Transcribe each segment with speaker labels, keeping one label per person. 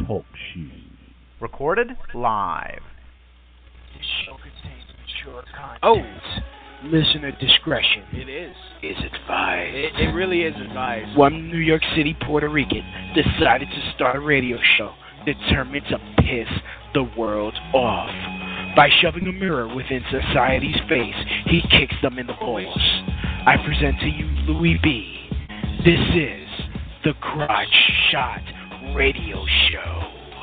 Speaker 1: Talk Show.
Speaker 2: Recorded live.
Speaker 3: This show contains mature content. Oh, listener discretion.
Speaker 4: It is
Speaker 3: advised.
Speaker 4: It really is advised.
Speaker 3: One New York City Puerto Rican decided to start a radio show determined to piss the world off. By shoving a mirror within society's face, he kicks them in the balls. I present to you Louis B. This is the Crotch Shot Radio Show.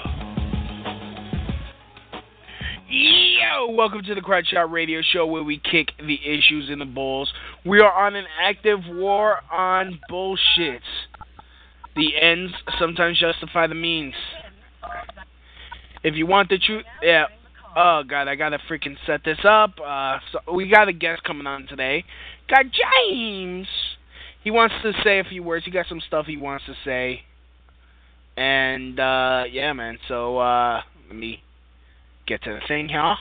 Speaker 3: Yo, welcome to the Crotch Shot Radio Show, where we kick the issues in the balls. We are on an active war on bullshit. The ends sometimes justify the means. If you want the truth, yeah. Oh God, I gotta freaking set this up. So we got a guest coming on today. Got James. He wants to say a few words. He got some stuff he wants to say. And yeah, man. So let me get to the thing here.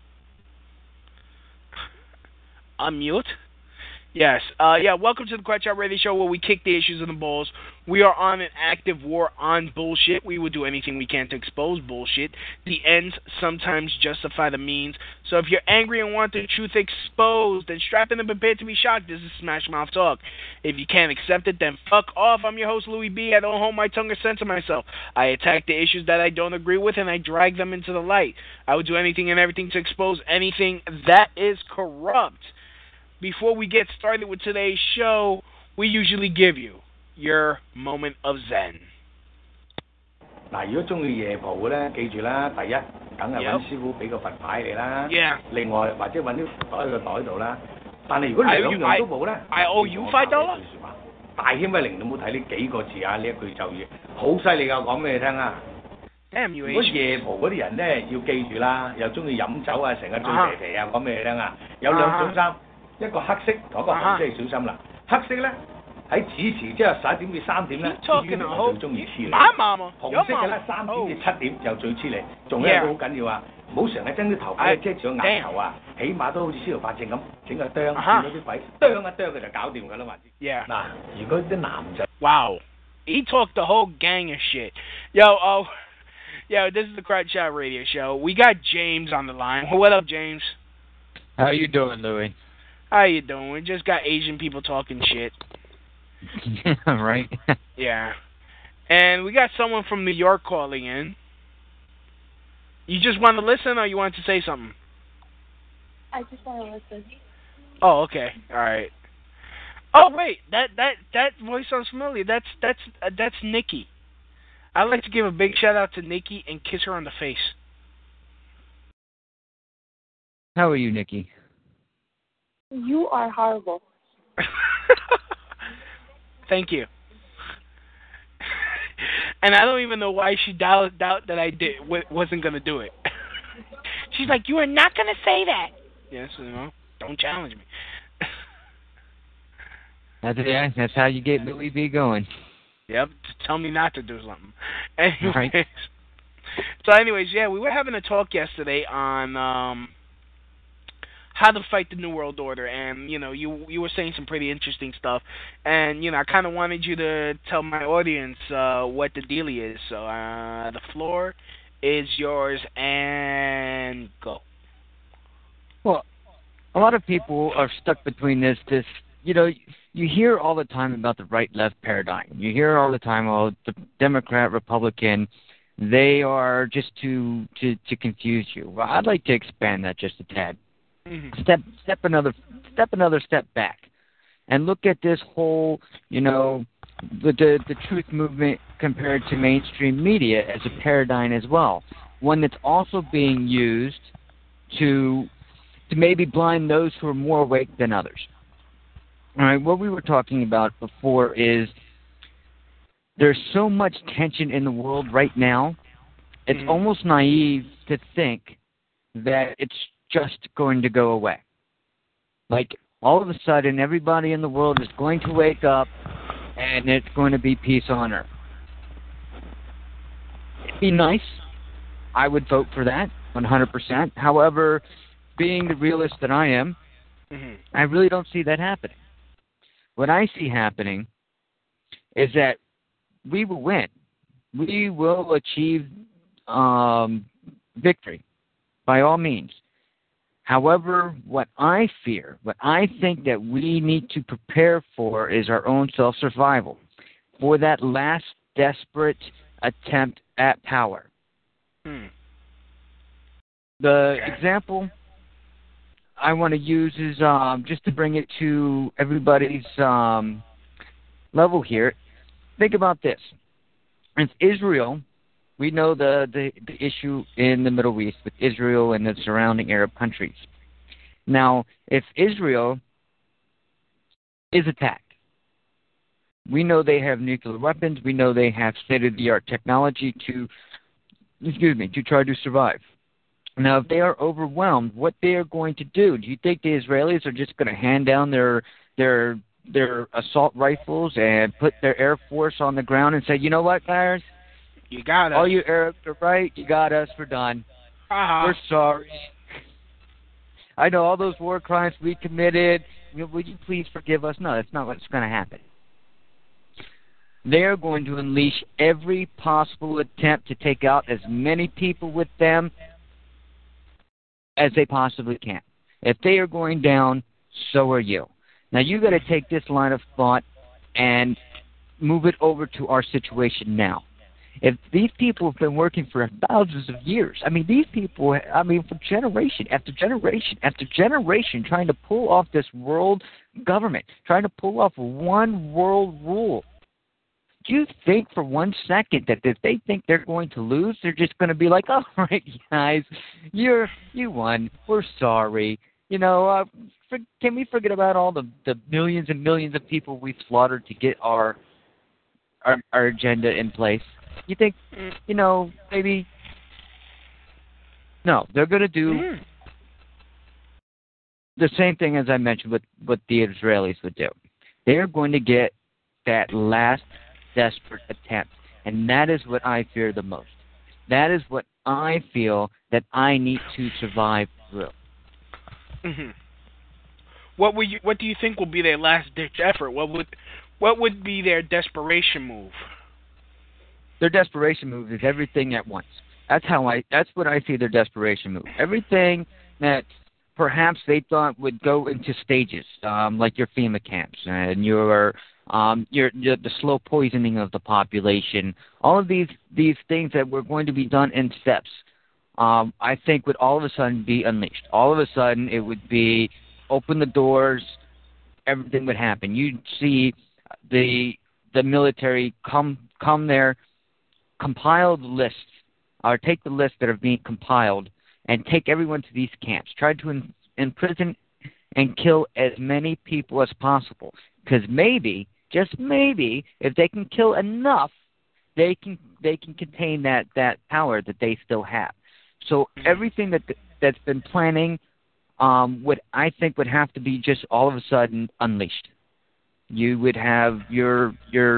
Speaker 3: Unmute. Yes. Yeah, welcome to the Crotch Shot Radio Show, where we kick the issues in the balls. We are on an active war on bullshit. We will do anything we can to expose bullshit. The ends sometimes justify the means. So if you're angry and want the truth exposed, then strap in and prepare to be shocked. This is Smash Mouth Talk. If you can't accept it, then fuck off. I'm your host, Louis B. I don't hold my tongue or censor myself. I attack the issues that I don't agree with, and I drag them into the light. I will do anything and everything to expose anything that is corrupt. Before we get started with today's show, we usually give you your moment of zen.
Speaker 5: 嗱，如果中意夜蒲咧，記住啦，第一梗係揾師傅俾個佛牌你啦。
Speaker 3: Yeah. 另外
Speaker 5: 或者揾啲袋喺個袋度啦。但係如果你兩樣都冇咧
Speaker 3: ，I owe you $5。
Speaker 5: 大謙威靈，你冇睇呢幾個字啊？呢一句咒語好犀利㗎，講俾你聽啊！如果夜蒲嗰啲人咧，要記住啦，又中意飲酒啊，成日醉皮皮啊，講俾你聽啊！有兩種衫。一個黑色同一個紅色，小心啦！黑色咧喺子時即係11點至3點咧，醫院最中意黐你。紅色嘅咧3點至7點就最黐你。仲有一個好緊要啊，唔好成日將啲頭髮遮住個額頭啊，起碼都好似司徒法正咁整個釘，見到啲鬼釘一釘佢就搞掂㗎啦，還之。嗱，如果啲男仔
Speaker 3: ，Wow, he talked the whole gang of shit. Yo, this is the Crotch Shot Radio Show. We got James on the line. What up, James?
Speaker 6: How you doing, Louis?
Speaker 3: How you doing? We just got Asian people talking shit.
Speaker 6: Yeah, right?
Speaker 3: Yeah. And we got someone from New York calling in. You just want to listen, or you want to say something?
Speaker 7: I just want to listen.
Speaker 3: Oh, okay. All right. Oh, wait. That voice sounds familiar. That's Nikki. I'd like to give a big shout out to Nikki and kiss her on the face.
Speaker 6: How are you, Nikki?
Speaker 7: You are horrible.
Speaker 3: Thank you. And I don't even know why she doubt that I wasn't going to do it. She's like, you are not going to say that. Yes, don't challenge me.
Speaker 6: That's how you get Louis B going.
Speaker 3: Yep, tell me not to do something. Anyways,
Speaker 6: right.
Speaker 3: So anyways, yeah, we were having a talk yesterday on how to fight the New World Order, and you were saying some pretty interesting stuff, and I kind of wanted you to tell my audience what the dealio is. So the floor is yours, and go.
Speaker 6: Well, a lot of people are stuck between this. You hear all the time about the right-left paradigm. You hear all the time, the Democrat, Republican, they are just to confuse you. Well, I'd like to expand that just a tad. Mm-hmm. Step another step back, and look at this whole, the truth movement compared to mainstream media as a paradigm as well. One that's also being used to maybe blind those who are more awake than others. All right, what we were talking about before is there's so much tension in the world right now, it's almost naive to think that it's just going to go away. Like, all of a sudden, everybody in the world is going to wake up, and it's going to be peace on earth. It'd be nice. I would vote for that, 100%. However, being the realist that I am, I really don't see that happening. What I see happening is that we will win. we will achieve victory by all means. However, what I fear, what I think that we need to prepare for is our own self-survival, for that last desperate attempt at power. The example I want to use is just to bring it to everybody's level here. Think about this. If Israel, we know the issue in the Middle East with Israel and the surrounding Arab countries. Now, if Israel is attacked, we know they have nuclear weapons. We know they have state-of-the-art technology to try to survive. Now, if they are overwhelmed, what they are going to do you think the Israelis are just going to hand down their assault rifles and put their Air Force on the ground and say, you know what, guys?
Speaker 3: You got us.
Speaker 6: All you Arabs are right. You got us. We're done. We're sorry. I know all those war crimes we committed. Would you please forgive us? No, that's not what's going to happen. They're going to unleash every possible attempt to take out as many people with them as they possibly can. If they are going down, so are you. Now, you've got to take this line of thought and move it over to our situation now. If these people have been working for thousands of years, these people, for generation after generation after generation, trying to pull off this world government, trying to pull off one world rule. Do you think for 1 second that if they think they're going to lose, they're just going to be like, all right, guys, you won. We're sorry. Can we forget about all the millions and millions of people we've slaughtered to get our agenda in place? You think, maybe? No, they're going to do the same thing as I mentioned with what the Israelis would do. They're going to get that last desperate attempt, and that is what I fear the most. That is what I feel that I need to survive through.
Speaker 3: Mm-hmm. What do you think will be their last-ditch effort? What would be their desperation move?
Speaker 6: Their desperation move is everything at once. That's what I see their desperation move. Everything that perhaps they thought would go into stages, like your FEMA camps and your the slow poisoning of the population. All of these things that were going to be done in steps, I think would all of a sudden be unleashed. All of a sudden it would be open the doors, everything would happen. You'd see the military come there, compile the lists, or take the lists that are being compiled and take everyone to these camps. Try to imprison and kill as many people as possible. Because maybe, just maybe, if they can kill enough, they can contain that power that they still have. So everything that's been planning would have to be just all of a sudden unleashed. You would have your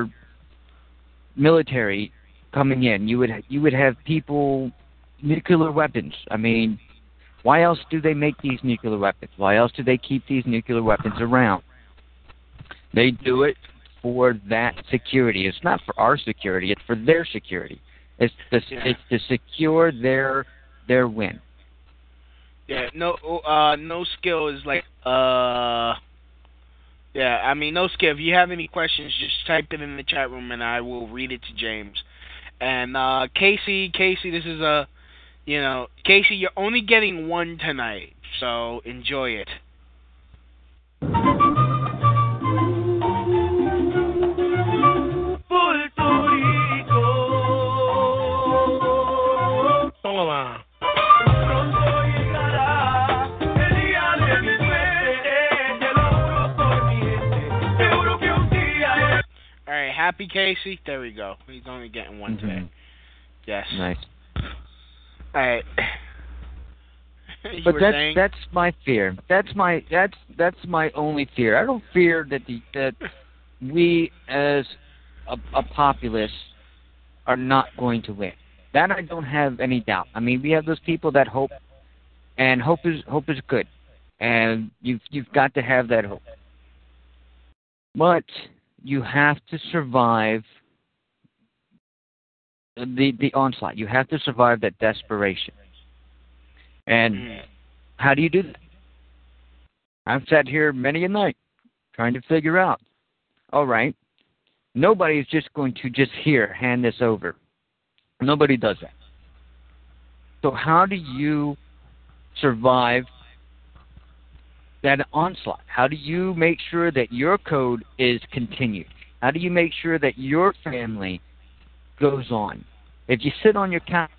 Speaker 6: military coming in. You would have people, nuclear weapons. Why else do they make these nuclear weapons? Why else do they keep these nuclear weapons around? They do it for that security. It's not for our security. It's for their security. It's to secure their win.
Speaker 3: Yeah. No skill is like no skill. If you have any questions, just type it in the chat room and I will read it to James. And Casey, this is Casey, you're only getting one tonight, so enjoy it. Alright, happy Casey? There we go. He's only getting one today. Yes.
Speaker 6: Nice.
Speaker 3: Alright.
Speaker 6: But that's my fear. That's my only fear. I don't fear that we as a populace are not going to win. That I don't have any doubt. We have those people that hope, and hope is good, and you've got to have that hope. But you have to survive the onslaught. You have to survive that desperation. And how do you do that? I've sat here many a night trying to figure out, all right, nobody's just going to just hand this over. Nobody does that. So how do you survive that onslaught? How do you make sure that your code is continued? How do you make sure that your family goes on? If you sit on your couch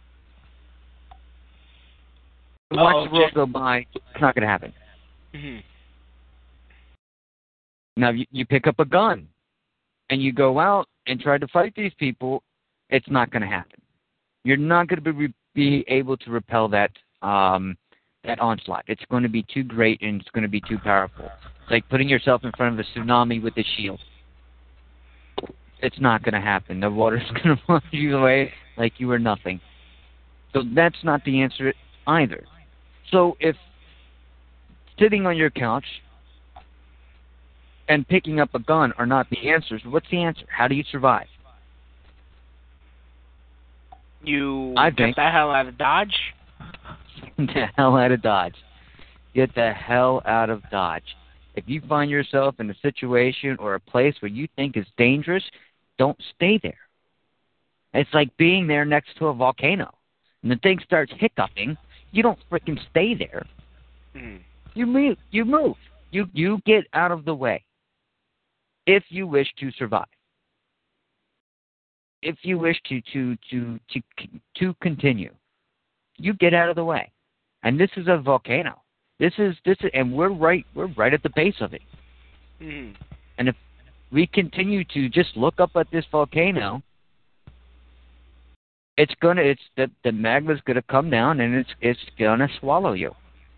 Speaker 6: and watch the world go by, it's not going to happen.
Speaker 3: Mm-hmm.
Speaker 6: Now, you pick up a gun and you go out and try to fight these people, it's not going to happen. You're not going to be able to repel that onslaught. It's going to be too great and it's going to be too powerful. It's like putting yourself in front of a tsunami with a shield. It's not going to happen. The water's going to wash you away like you were nothing. So that's not the answer either. So if sitting on your couch and picking up a gun are not the answers, what's the answer? How do you survive?
Speaker 3: You get the hell out of Dodge?
Speaker 6: Get the hell out of Dodge. Get the hell out of Dodge. If you find yourself in a situation or a place where you think is dangerous, don't stay there. It's like being there next to a volcano. And the thing starts hiccuping, you don't freaking stay there.
Speaker 3: Mm.
Speaker 6: You move. You get out of the way. If you wish to survive. If you wish to continue, you get out of the way. And this is a volcano. This is, and we're right at the base of it.
Speaker 3: Mm.
Speaker 6: And if we continue to just look up at this volcano, the magma's gonna come down and it's gonna swallow you.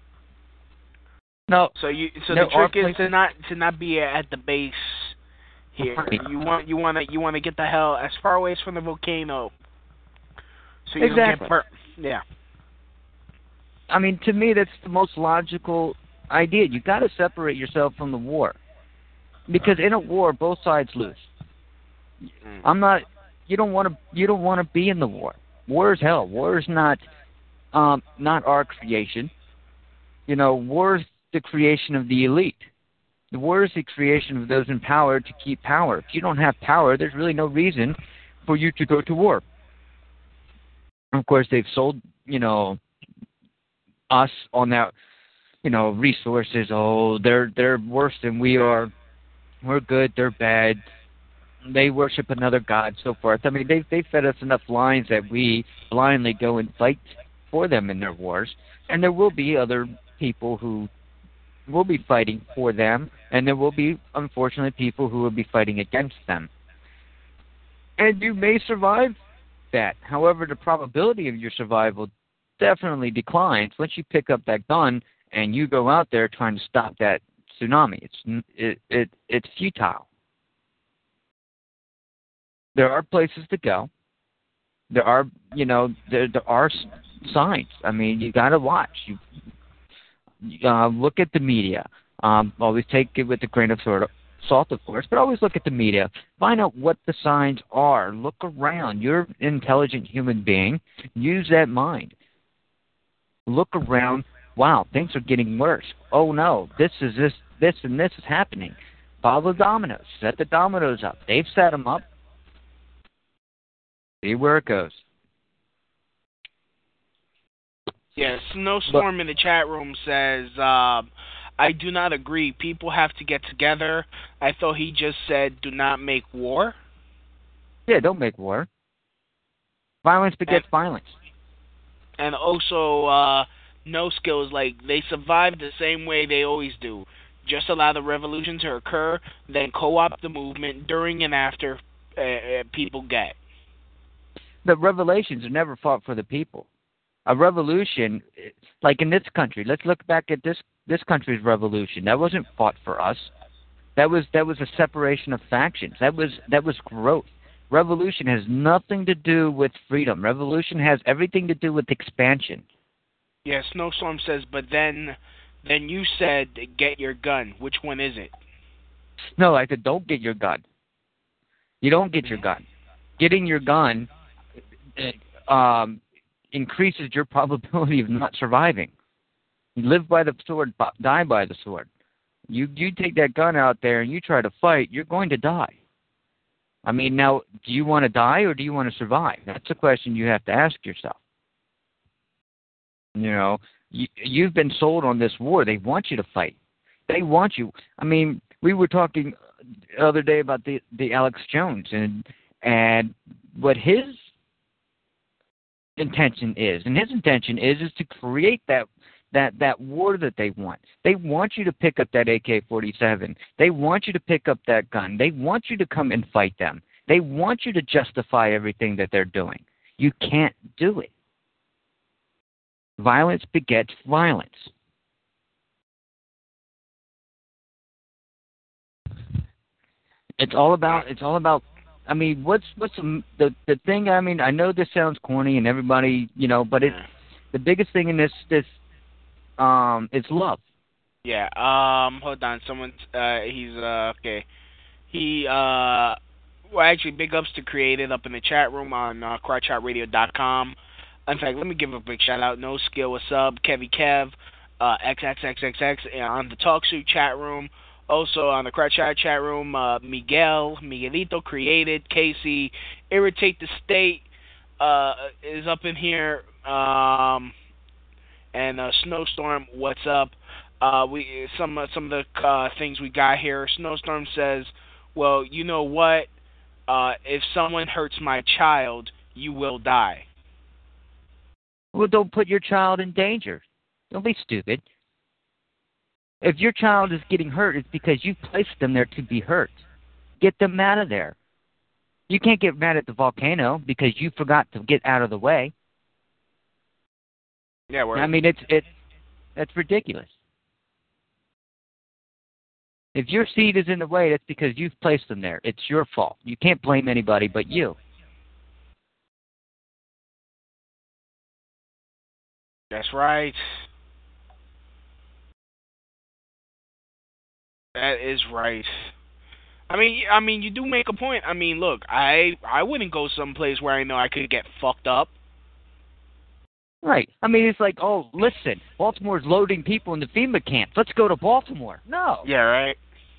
Speaker 6: No.
Speaker 3: So the trick is to not be at the base here. You want to get the hell as far away as from the volcano. So you don't get burnt. Yeah.
Speaker 6: I mean, to me, that's the most logical idea. You got to separate yourself from the war, because in a war, both sides lose. You don't want to be in the war. War is hell. War is not our creation. War is the creation of the elite. The war is the creation of those in power to keep power. If you don't have power, there's really no reason for you to go to war. Of course, they've sold, us on that, resources. Oh, they're worse than we are. We're good. They're bad. They worship another god, so forth. I mean, they fed us enough lines that we blindly go and fight for them in their wars. And there will be other people who will be fighting for them, and there will be, unfortunately, people who will be fighting against them. And you may survive that. However, the probability of your survival definitely declines once you pick up that gun and you go out there trying to stop that tsunami. It's futile. There are places to go. There are, there are signs. I mean, you got to watch. Look at the media. Always take it with a grain of salt, of course, but always look at the media. Find out what the signs are. Look around. You're an intelligent human being. Use that mind. Look around. Wow, things are getting worse. Oh no, this and this is happening. Follow the dominoes. Set the dominoes up. They've set them up. See where it goes.
Speaker 3: Yes, Snowstorm in the chat room says, I do not agree. People have to get together. I thought he just said do not make war.
Speaker 6: Yeah, don't make war. Violence begets violence.
Speaker 3: And also, No Skills, like, they survive the same way they always do. Just allow the revolution to occur, then co-opt the movement during and after people get.
Speaker 6: The revolutions are never fought for the people. A revolution, like in this country, let's look back at this country's revolution. That wasn't fought for us. That was a separation of factions. That was growth. Revolution has nothing to do with freedom. Revolution has everything to do with expansion.
Speaker 3: Yeah, Snowstorm says, but then you said get your gun. Which one is it?
Speaker 6: No, I said don't get your gun. You don't get your gun. Getting your gun increases your probability of not surviving. You live by the sword, die by the sword. You take that gun out there and you try to fight, you're going to die. I mean, now, do you want to die or do you want to survive? That's a question you have to ask yourself. You know, you've been sold on this war. They want you to fight. They want you. I mean, we were talking the other day about the Alex Jones and what his intention is. And his intention is to create that war that they want. They want you to pick up that AK-47. They want you to pick up that gun. They want you to come and fight them. They want you to justify everything that they're doing. You can't do it. Violence begets violence. It's all about. I mean, what's the thing? I mean, I know this sounds corny, and everybody, you know, but the biggest thing in this it's love.
Speaker 3: Yeah. Hold on. Someone. He's okay. He. Well, actually, big ups to Created up in the chat room on crotchoutradio.com. In fact, let me give a big shout out. No Skill, what's up? Kevy Kev, XXXXX on the TalkShoe chat room. Also on the Crotch Out chat room, Miguelito Created, Casey, Irritate the State is up in here, and Snowstorm, what's up? Some of the things we got here. Snowstorm says, well, you know what? If someone hurts my child, you will die.
Speaker 6: Well, don't put your child in danger. Don't be stupid. If your child is getting hurt, it's because you placed them there to be hurt. Get them out of there. You can't get mad at the volcano because you forgot to get out of the way.
Speaker 3: Yeah,
Speaker 6: I mean, that's ridiculous. If your seed is in the way, that's because you've placed them there. It's your fault. You can't blame anybody but you.
Speaker 3: That's right. That is right. I mean, you do make a point. I mean, look, I wouldn't go someplace where I know I could get fucked up.
Speaker 6: Right. I mean, it's like, oh, listen, Baltimore's loading people into FEMA camps. Let's go to Baltimore. No.
Speaker 3: Yeah, right.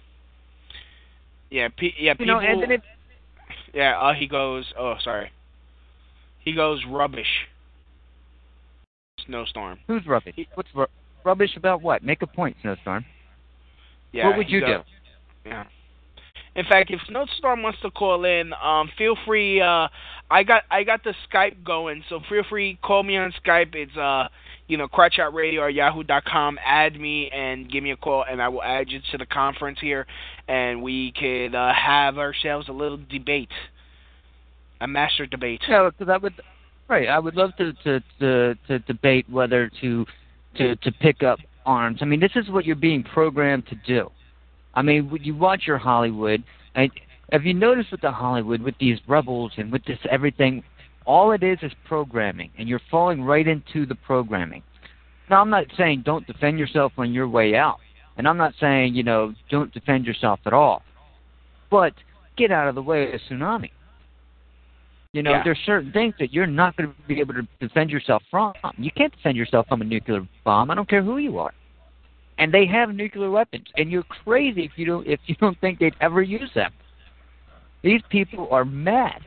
Speaker 3: Yeah, people.
Speaker 6: You know, and then
Speaker 3: he goes. Oh, sorry. He goes rubbish. Snowstorm.
Speaker 6: Who's rubbish? What's rubbish about what? Make a point, Snowstorm.
Speaker 3: Yeah.
Speaker 6: What would you do?
Speaker 3: Yeah. In fact, if Snowstorm wants to call in, feel free. I got the Skype going, so feel free, call me on Skype. It's crotchoutradio or yahoo.com. Add me and give me a call, and I will add you to the conference here, and we could have ourselves a little debate, a master debate.
Speaker 6: Yeah, because I would love to debate whether to pick up arms. I mean, this is what you're being programmed to do. I mean, when you watch your Hollywood, and have you noticed with the Hollywood, with these rebels and with this everything, all it is programming, and you're falling right into the programming. Now, I'm not saying don't defend yourself on your way out, and I'm not saying, don't defend yourself at all, but get out of the way of the tsunami. There's certain things that you're not going to be able to defend yourself from. You can't defend yourself from a nuclear bomb. I don't care who you are. And they have nuclear weapons, and you're crazy if you don't think they'd ever use them. These people are mad.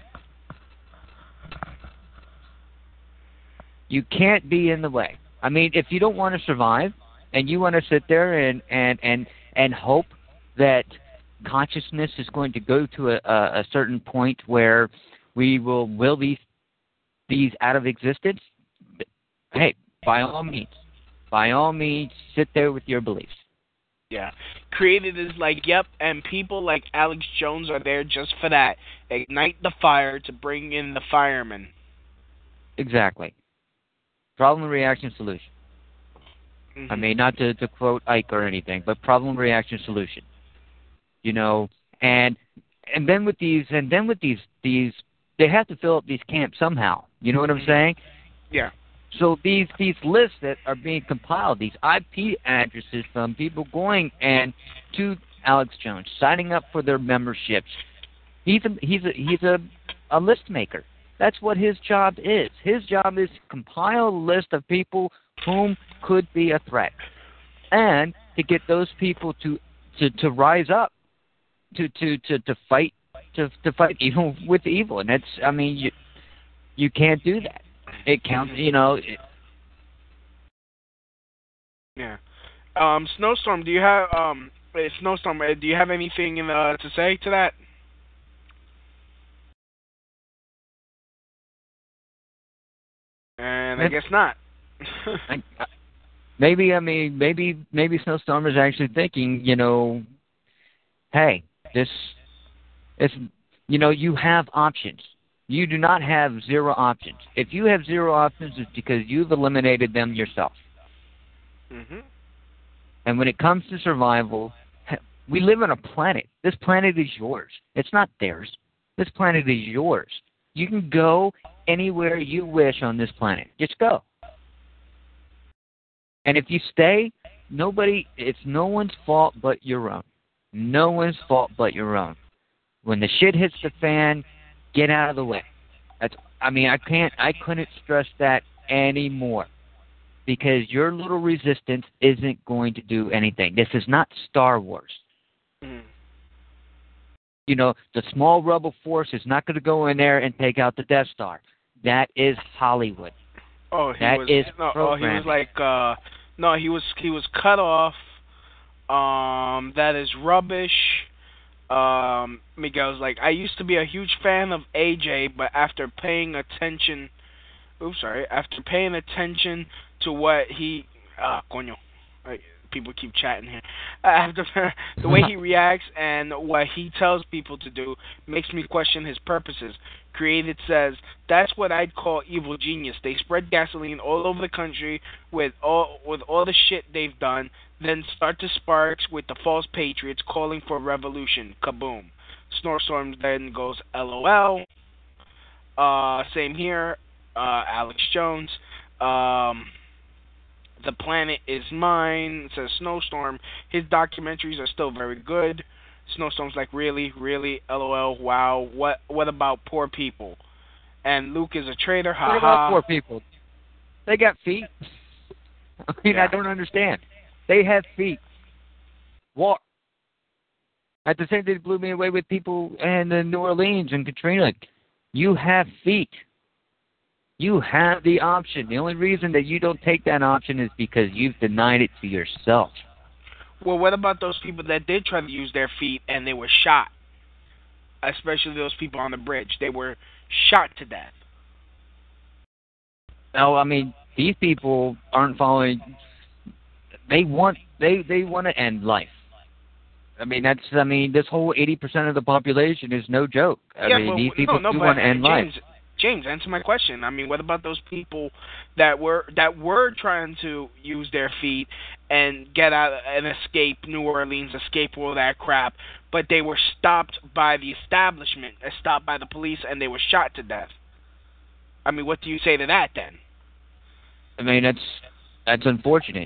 Speaker 6: You can't be in the way. I mean, if you don't want to survive, and you want to sit there and hope that consciousness is going to go to a certain point where we will these out of existence, hey, by all means, sit there with your beliefs.
Speaker 3: Yeah. Created is like, yep, and people like Alex Jones are there just for that. Ignite the fire to bring in the firemen.
Speaker 6: Exactly. Problem, reaction, solution.
Speaker 3: Mm-hmm.
Speaker 6: I mean, not to quote Ike or anything, but problem, reaction, solution. And then with these, they have to fill up these camps somehow. You know what I'm saying?
Speaker 3: Yeah.
Speaker 6: So these lists that are being compiled, these IP addresses from people going and to Alex Jones, signing up for their memberships. He's a list maker. That's what his job is. His job is to compile a list of people whom could be a threat, and to get those people to rise up, to fight evil with evil. And that's, I mean, you can't do that. It counts,
Speaker 3: Yeah. Snowstorm, do you have do you have anything to say to that? And I guess not.
Speaker 6: Maybe Snowstorm is actually thinking, hey, you have options. You do not have zero options. If you have zero options, it's because you've eliminated them yourself.
Speaker 3: Mm-hmm.
Speaker 6: And when it comes to survival, we live on a planet. This planet is yours. It's not theirs. This planet is yours. You can go anywhere you wish on this planet. Just go. And if you stay, it's no one's fault but your own. No one's fault but your own. When the shit hits the fan, get out of the way. I couldn't stress that anymore. Because your little resistance isn't going to do anything. This is not Star Wars.
Speaker 3: Mm.
Speaker 6: The small rebel force is not going to go in there and take out the Death Star. That is Hollywood.
Speaker 3: Oh, he was cut off. That is rubbish. Miguel's like, I used to be a huge fan of AJ, but after paying attention to what he... coño. People keep chatting here. After the way he reacts and what he tells people to do makes me question his purposes. Created says, that's what I'd call evil genius. They spread gasoline all over the country with all the shit they've done, then start to sparks with the false patriots calling for revolution. Kaboom. Snowstorm then goes, LOL. Same here. Alex Jones. The planet is mine, says Snowstorm. His documentaries are still very good. Snowstorm's like, really, LOL, wow. What about poor people? And Luke is a traitor, haha.
Speaker 6: What about poor people? They got feet.
Speaker 3: Yeah.
Speaker 6: I don't understand. They have feet. What? At the same time, they blew me away with people in New Orleans and Katrina. You have feet. You have the option. The only reason that you don't take that option is because you've denied it to yourself.
Speaker 3: Well, what about those people that did try to use their feet and they were shot? Especially those people on the bridge. They were shot to death.
Speaker 6: No, these people aren't following. They want to end life. This whole 80% of the population is no joke. These people do want to end life.
Speaker 3: James, answer my question. What about those people that were trying to use their feet and get out and escape New Orleans, escape all that crap, but they were stopped by the establishment, stopped by the police, and they were shot to death? What do you say to that then?
Speaker 6: That's unfortunate.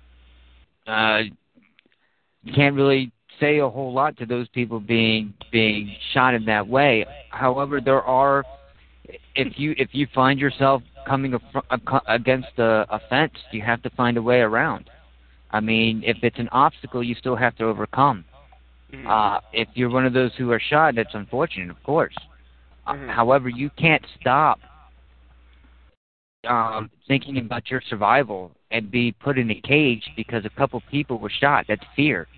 Speaker 6: You can't really say a whole lot to those people being shot in that way. However, there are. If you find yourself coming against a fence, you have to find a way around. If it's an obstacle, you still have to overcome.
Speaker 3: Mm-hmm.
Speaker 6: If you're one of those who are shot, that's unfortunate, of course.
Speaker 3: Mm-hmm.
Speaker 6: However, you can't stop thinking about your survival and be put in a cage because a couple people were shot. That's fear.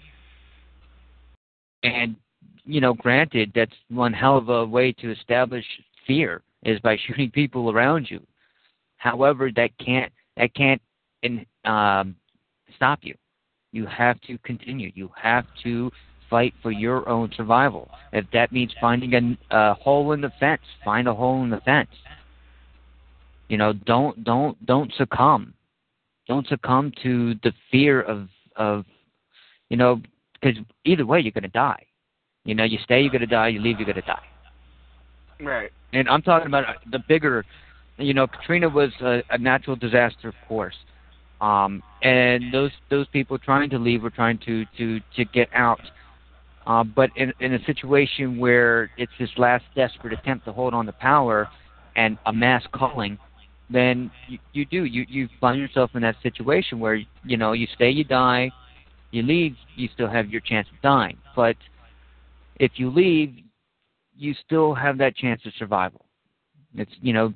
Speaker 6: And, granted, that's one hell of a way to establish fear, is by shooting people around you. However, that can't stop you. You have to continue. You have to fight for your own survival. If that means finding a hole in the fence, find a hole in the fence. Don't succumb. Don't succumb to the fear of because either way you're going to die. You stay, you're going to die. You leave, you're going to die.
Speaker 3: Right.
Speaker 6: And I'm talking about the bigger, Katrina was a natural disaster, of course. And those people trying to leave were trying to get out. But in a situation where it's this last desperate attempt to hold on to power, and a mass calling, then you find yourself in that situation where, you stay, you die, you leave, you still have your chance of dying. But if you leave, you still have that chance of survival. It's,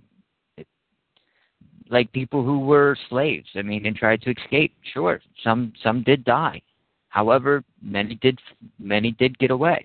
Speaker 6: like people who were slaves, and tried to escape. Sure, some did die. However, many did get away.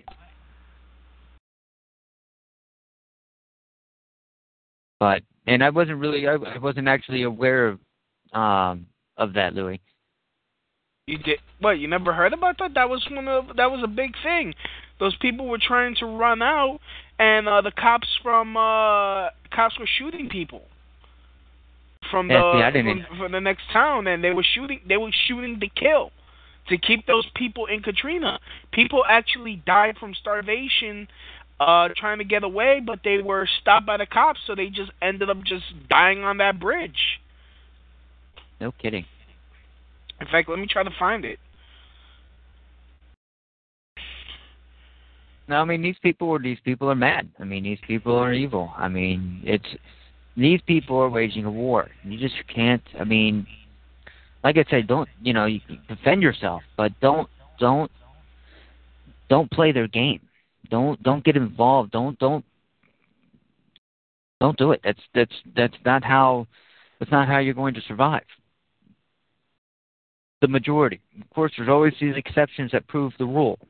Speaker 6: But I wasn't actually aware of that, Louis.
Speaker 3: You did what? You never heard about that? That was a big thing. Those people were trying to run out, and the cops were shooting people from the next town, and they were shooting to kill, to keep those people in Katrina. People actually died from starvation, trying to get away, but they were stopped by the cops, so they just ended up just dying on that bridge.
Speaker 6: No kidding.
Speaker 3: In fact, let me try to find it.
Speaker 6: No, these people are mad. These people are evil. These people are waging a war. You just can't. Like I said, don't you can defend yourself, but don't play their game. Don't get involved. Don't do it. That's not how you're going to survive. The majority. Of course, there's always these exceptions that prove the rule.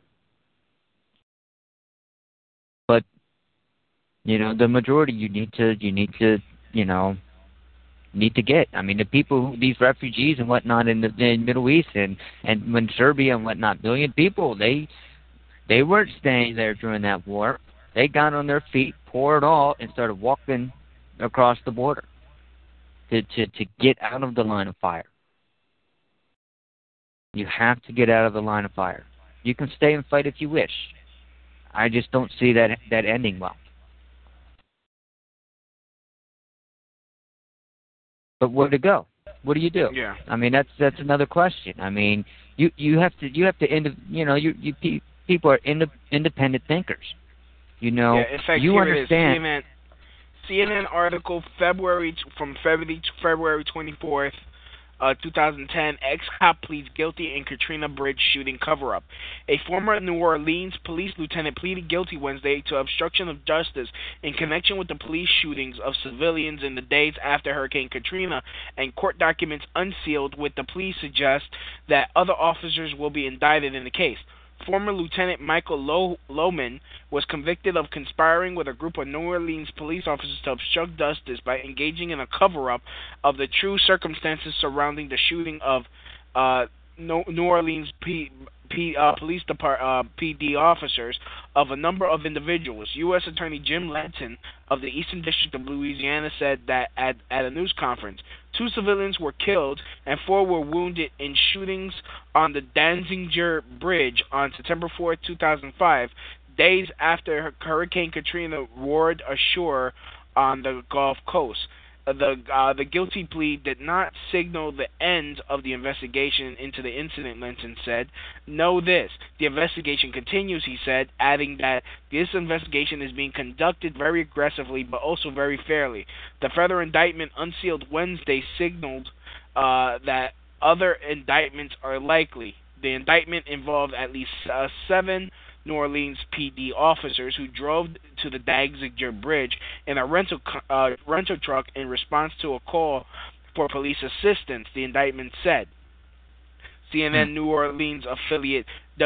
Speaker 6: But the majority you need to get. The people, these refugees and whatnot in the Middle East and when Serbia and whatnot, million people, they weren't staying there during that war. They got on their feet, poured all, and started walking across the border to get out of the line of fire. You have to get out of the line of fire. You can stay and fight if you wish. I just don't see that ending well. But where to go? What do you do?
Speaker 3: Yeah.
Speaker 6: That's another question. You have to people are independent thinkers.
Speaker 3: In fact,
Speaker 6: you understand.
Speaker 3: It is. CNN article February 24th. 2010, ex-cop pleads guilty in Katrina Bridge shooting cover-up. A former New Orleans police lieutenant pleaded guilty Wednesday to obstruction of justice in connection with the police shootings of civilians in the days after Hurricane Katrina, and court documents unsealed with the plea suggest that other officers will be indicted in the case. Former Lieutenant Michael Lohman was convicted of conspiring with a group of New Orleans police officers to obstruct justice by engaging in a cover-up of the true circumstances surrounding the shooting of New Orleans Police Department PD officers of a number of individuals. U.S. Attorney Jim Ledson of the Eastern District of Louisiana said that at a news conference, 2 civilians were killed and 4 were wounded in shootings on the Danziger Bridge on September 4, 2005, days after Hurricane Katrina roared ashore on the Gulf Coast. The guilty plea did not signal the end of the investigation into the incident, Lenson said. Know this, the investigation continues, he said, adding that this investigation is being conducted very aggressively but also very fairly. The federal indictment unsealed Wednesday signaled that other indictments are likely. The indictment involved at least 7 New Orleans PD officers who drove to the Danziger Bridge in a rental truck in response to a call for police assistance, the indictment said. CNN New Orleans affiliate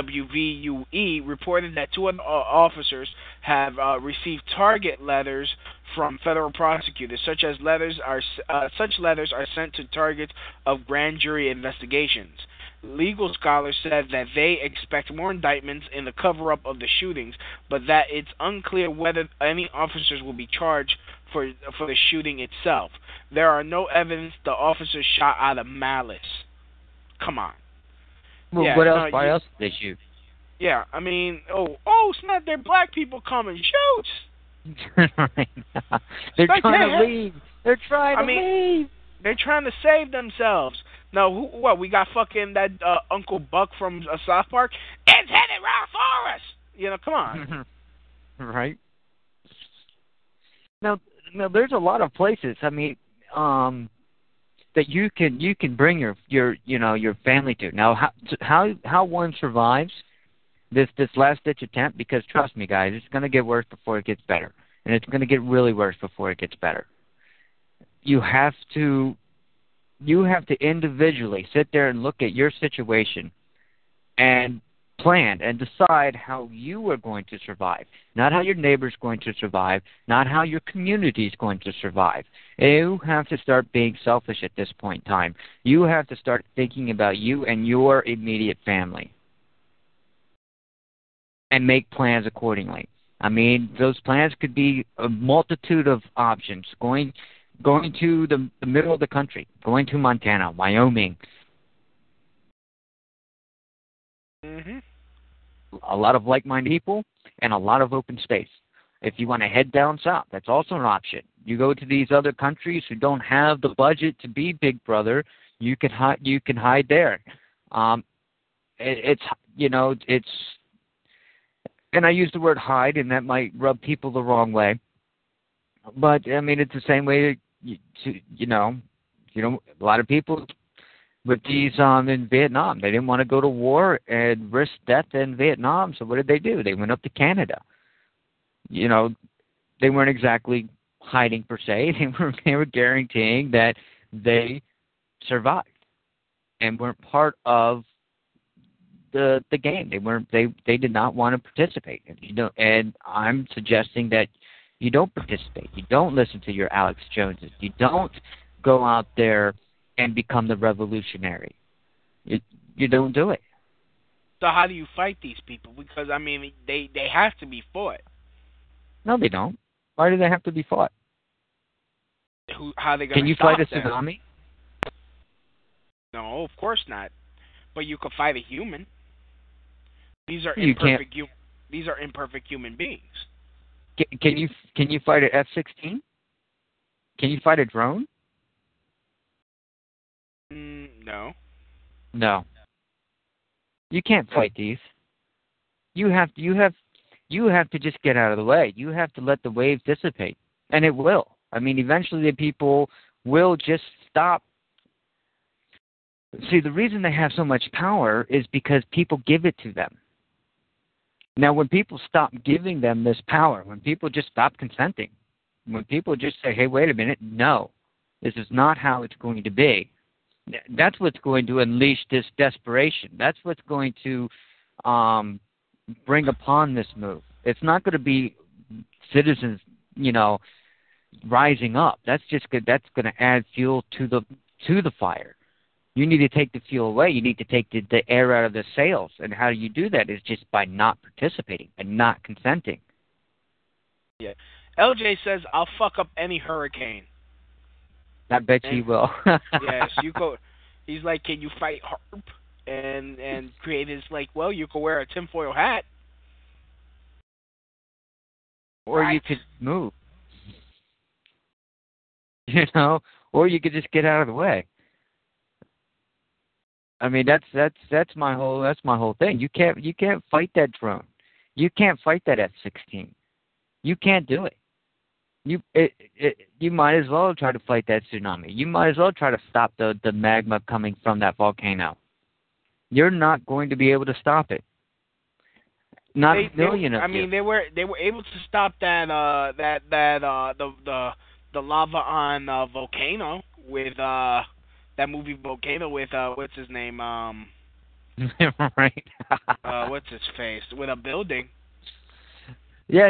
Speaker 3: WVUE reported that 2 other officers have received target letters from federal prosecutors. Such letters are sent to targets of grand jury investigations. Legal scholars said that they expect more indictments in the cover-up of the shootings, but that it's unclear whether any officers will be charged for the shooting itself. There are no evidence the officers shot out of malice. Come on.
Speaker 6: Well, why else did they shoot?
Speaker 3: Yeah, snap, they're black people coming. Shoot!
Speaker 6: They're trying to leave. They're trying to leave.
Speaker 3: They're trying to save themselves. No, we got fucking that Uncle Buck from South Park. It's headed right for us. Come on.
Speaker 6: Right. Now, No, there's a lot of places. I mean, that you can bring your family to. Now, how one survives this last ditch attempt, because trust me, guys, it's going to get worse before it gets better, and it's going to get really worse before it gets better. You have to individually sit there and look at your situation and plan and decide how you are going to survive, not how your neighbor's going to survive, not how your community is going to survive. You have to start being selfish at this point in time. You have to start thinking about you and your immediate family and make plans accordingly. I mean, those plans could be a multitude of options. Going to the middle of the country, going to Montana, Wyoming.
Speaker 3: Mm-hmm.
Speaker 6: A lot of like-minded people and a lot of open space. If you want to head down south, that's also an option. You go to these other countries who don't have the budget to be Big Brother, you can hide there. It's and I use the word hide, and that might rub people the wrong way. But I mean, it's the same way a lot of people with these in Vietnam, they didn't want to go to war and risk death in Vietnam. So what did they do? They went up to Canada. They weren't exactly hiding per se. They were guaranteeing that they survived and weren't part of the game. They did not want to participate. And I'm suggesting that you don't participate. You don't listen to your Alex Joneses. You don't go out there and become the revolutionary. You don't do it.
Speaker 3: So how do you fight these people? Because I mean, they have to be fought.
Speaker 6: No, they don't. Why do they have to be fought?
Speaker 3: How are they going to
Speaker 6: Can you
Speaker 3: stop
Speaker 6: fight a
Speaker 3: them?
Speaker 6: tsunami?
Speaker 3: No, of course not. But you could fight a human. These are
Speaker 6: imperfect
Speaker 3: human beings.
Speaker 6: Can you fight an F-16? Can you fight a drone?
Speaker 3: No.
Speaker 6: No. You can't fight these. You have to just get out of the way. You have to let the waves dissipate, and it will. I mean, eventually the people will just stop. See, the reason they have so much power is because people give it to them. Now, when people stop giving them this power, when people just stop consenting, when people just say, hey, wait a minute, no, this is not how it's going to be, that's what's going to unleash this desperation. That's what's going to bring upon this move. It's not going to be citizens, rising up. That's going to add fuel to the fire. You need to take the fuel away. You need to take the air out of the sails. And how you do that is just by not participating and not consenting.
Speaker 3: Yeah. LJ says, I'll fuck up any hurricane.
Speaker 6: I bet you will.
Speaker 3: Yes, you go. He's like, can you fight HAARP? And create his you could wear a tinfoil hat.
Speaker 6: Or you could move. Or you could just get out of the way. I mean, that's my whole thing. You can't fight that drone. You can't fight that F-16. You can't do it. You might as well try to fight that tsunami. You might as well try to stop the magma coming from that volcano. You're not going to be able to stop it. Not a million of you.
Speaker 3: I mean, they were able to stop that the lava on Volcano with that movie Volcano with what's his name
Speaker 6: right.
Speaker 3: What's his face with a building.
Speaker 6: Yeah.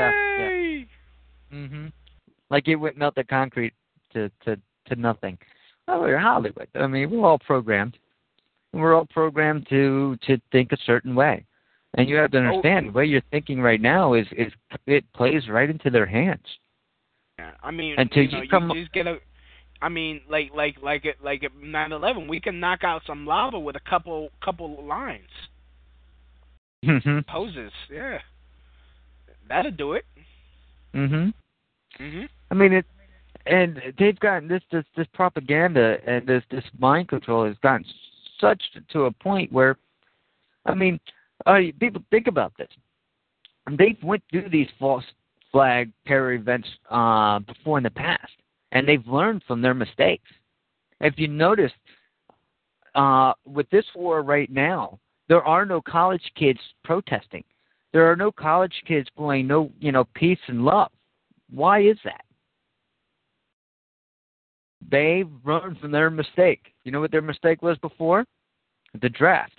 Speaker 6: Mhm. Like it would melt the concrete to nothing. Oh, we're Hollywood. I mean, we're all programmed. We're all programmed to think a certain way. And you have to understand the way you're thinking right now is it plays right into their hands.
Speaker 3: Yeah, I mean,
Speaker 6: until
Speaker 3: you just get a. I mean, like at 9/11, we can knock out some lava with a couple lines.
Speaker 6: Mhm.
Speaker 3: Poses, yeah. That'll do it.
Speaker 6: Mhm.
Speaker 3: Mhm.
Speaker 6: I mean and they've gotten this propaganda and this mind control has gotten such to a point where, I mean, people think about this. They went through these flag terror events before in the past, and they've learned from their mistakes. If you notice, with this war right now, there are no college kids protesting. There are no college kids going, no, peace and love. Why is that? They've learned from their mistake. You know what their mistake was before? The draft.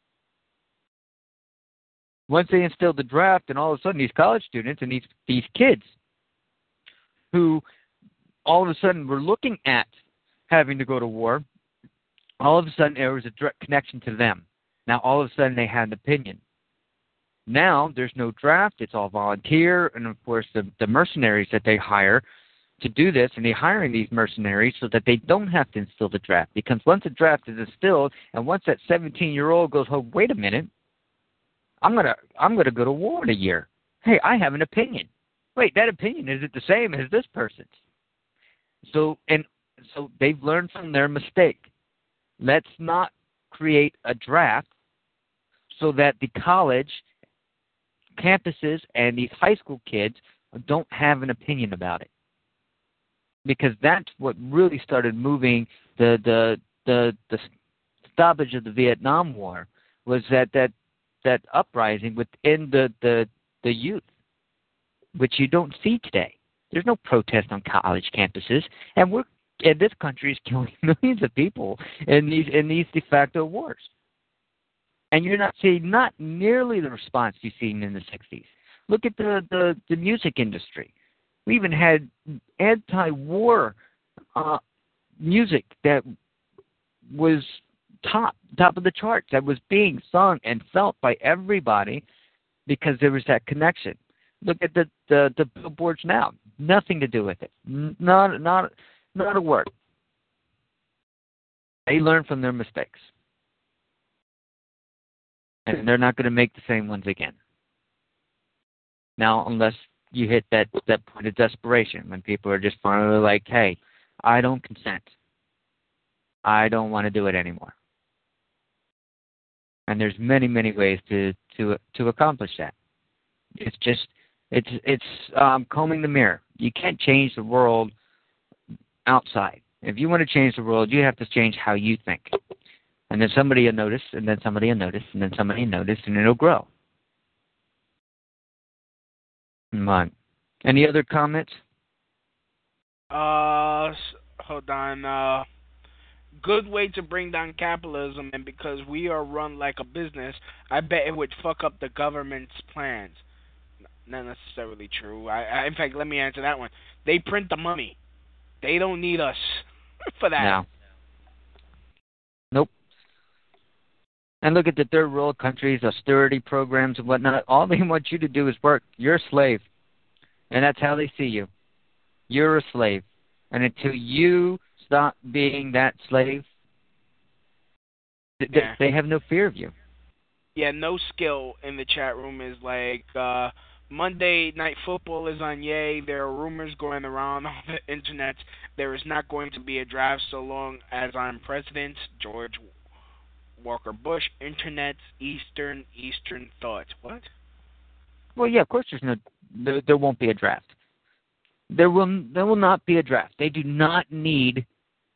Speaker 6: Once they instilled the draft, and all of a sudden these college students and these kids who all of a sudden were looking at having to go to war, all of a sudden there was a direct connection to them. Now all of a sudden they had an opinion. Now there's no draft, it's all volunteer, and of course the mercenaries that they hire to do this, and they're hiring these mercenaries so that they don't have to instill the draft. Because once the draft is instilled, and once that 17-year-old goes, oh, wait a minute, I'm gonna go to war in a year. Hey, I have an opinion. Wait, that opinion isn't the same as this person's. So they've learned from their mistake. Let's not create a draft so that the college campuses and these high school kids don't have an opinion about it. Because that's what really started moving the stoppage of the Vietnam War, was that uprising within the youth, which you don't see today. There's no protest on college campuses, and this country is killing millions of people in these de facto wars. And you're not seeing not nearly the response you've seen in the 60s. Look at the music industry. We even had anti-war music that was top of the charts, that was being sung and felt by everybody because there was that connection. Look at the billboards now. Nothing to do with it. Not a word. They learn from their mistakes. And they're not going to make the same ones again. Now, unless you hit that point of desperation, when people are just finally like, hey, I don't consent. I don't want to do it anymore. And there's many, many ways to accomplish that. It's combing the mirror. You can't change the world outside. If you want to change the world, you have to change how you think. And then somebody will notice, and then somebody will notice, and then somebody will notice, and it'll grow. Come on. Any other comments?
Speaker 3: Hold on. Good way to bring down capitalism, and because we are run like a business, I bet it would fuck up the government's plans. Not necessarily true. In fact, let me answer that one. They print the money. They don't need us for that.
Speaker 6: No. Nope. And look at the third world countries, austerity programs and whatnot. All they want you to do is work. You're a slave. And that's how they see you. You're a slave. And until you stop being that slave, they have no fear of you.
Speaker 3: Yeah, no skill in the chat room is like, Monday Night Football is on Yay. There are rumors going around on the internet. There is not going to be a draft so long as I'm president. George Walker Bush. Internet Eastern thoughts. What?
Speaker 6: Well, yeah, of course there won't be a draft. There will not be a draft. They do not need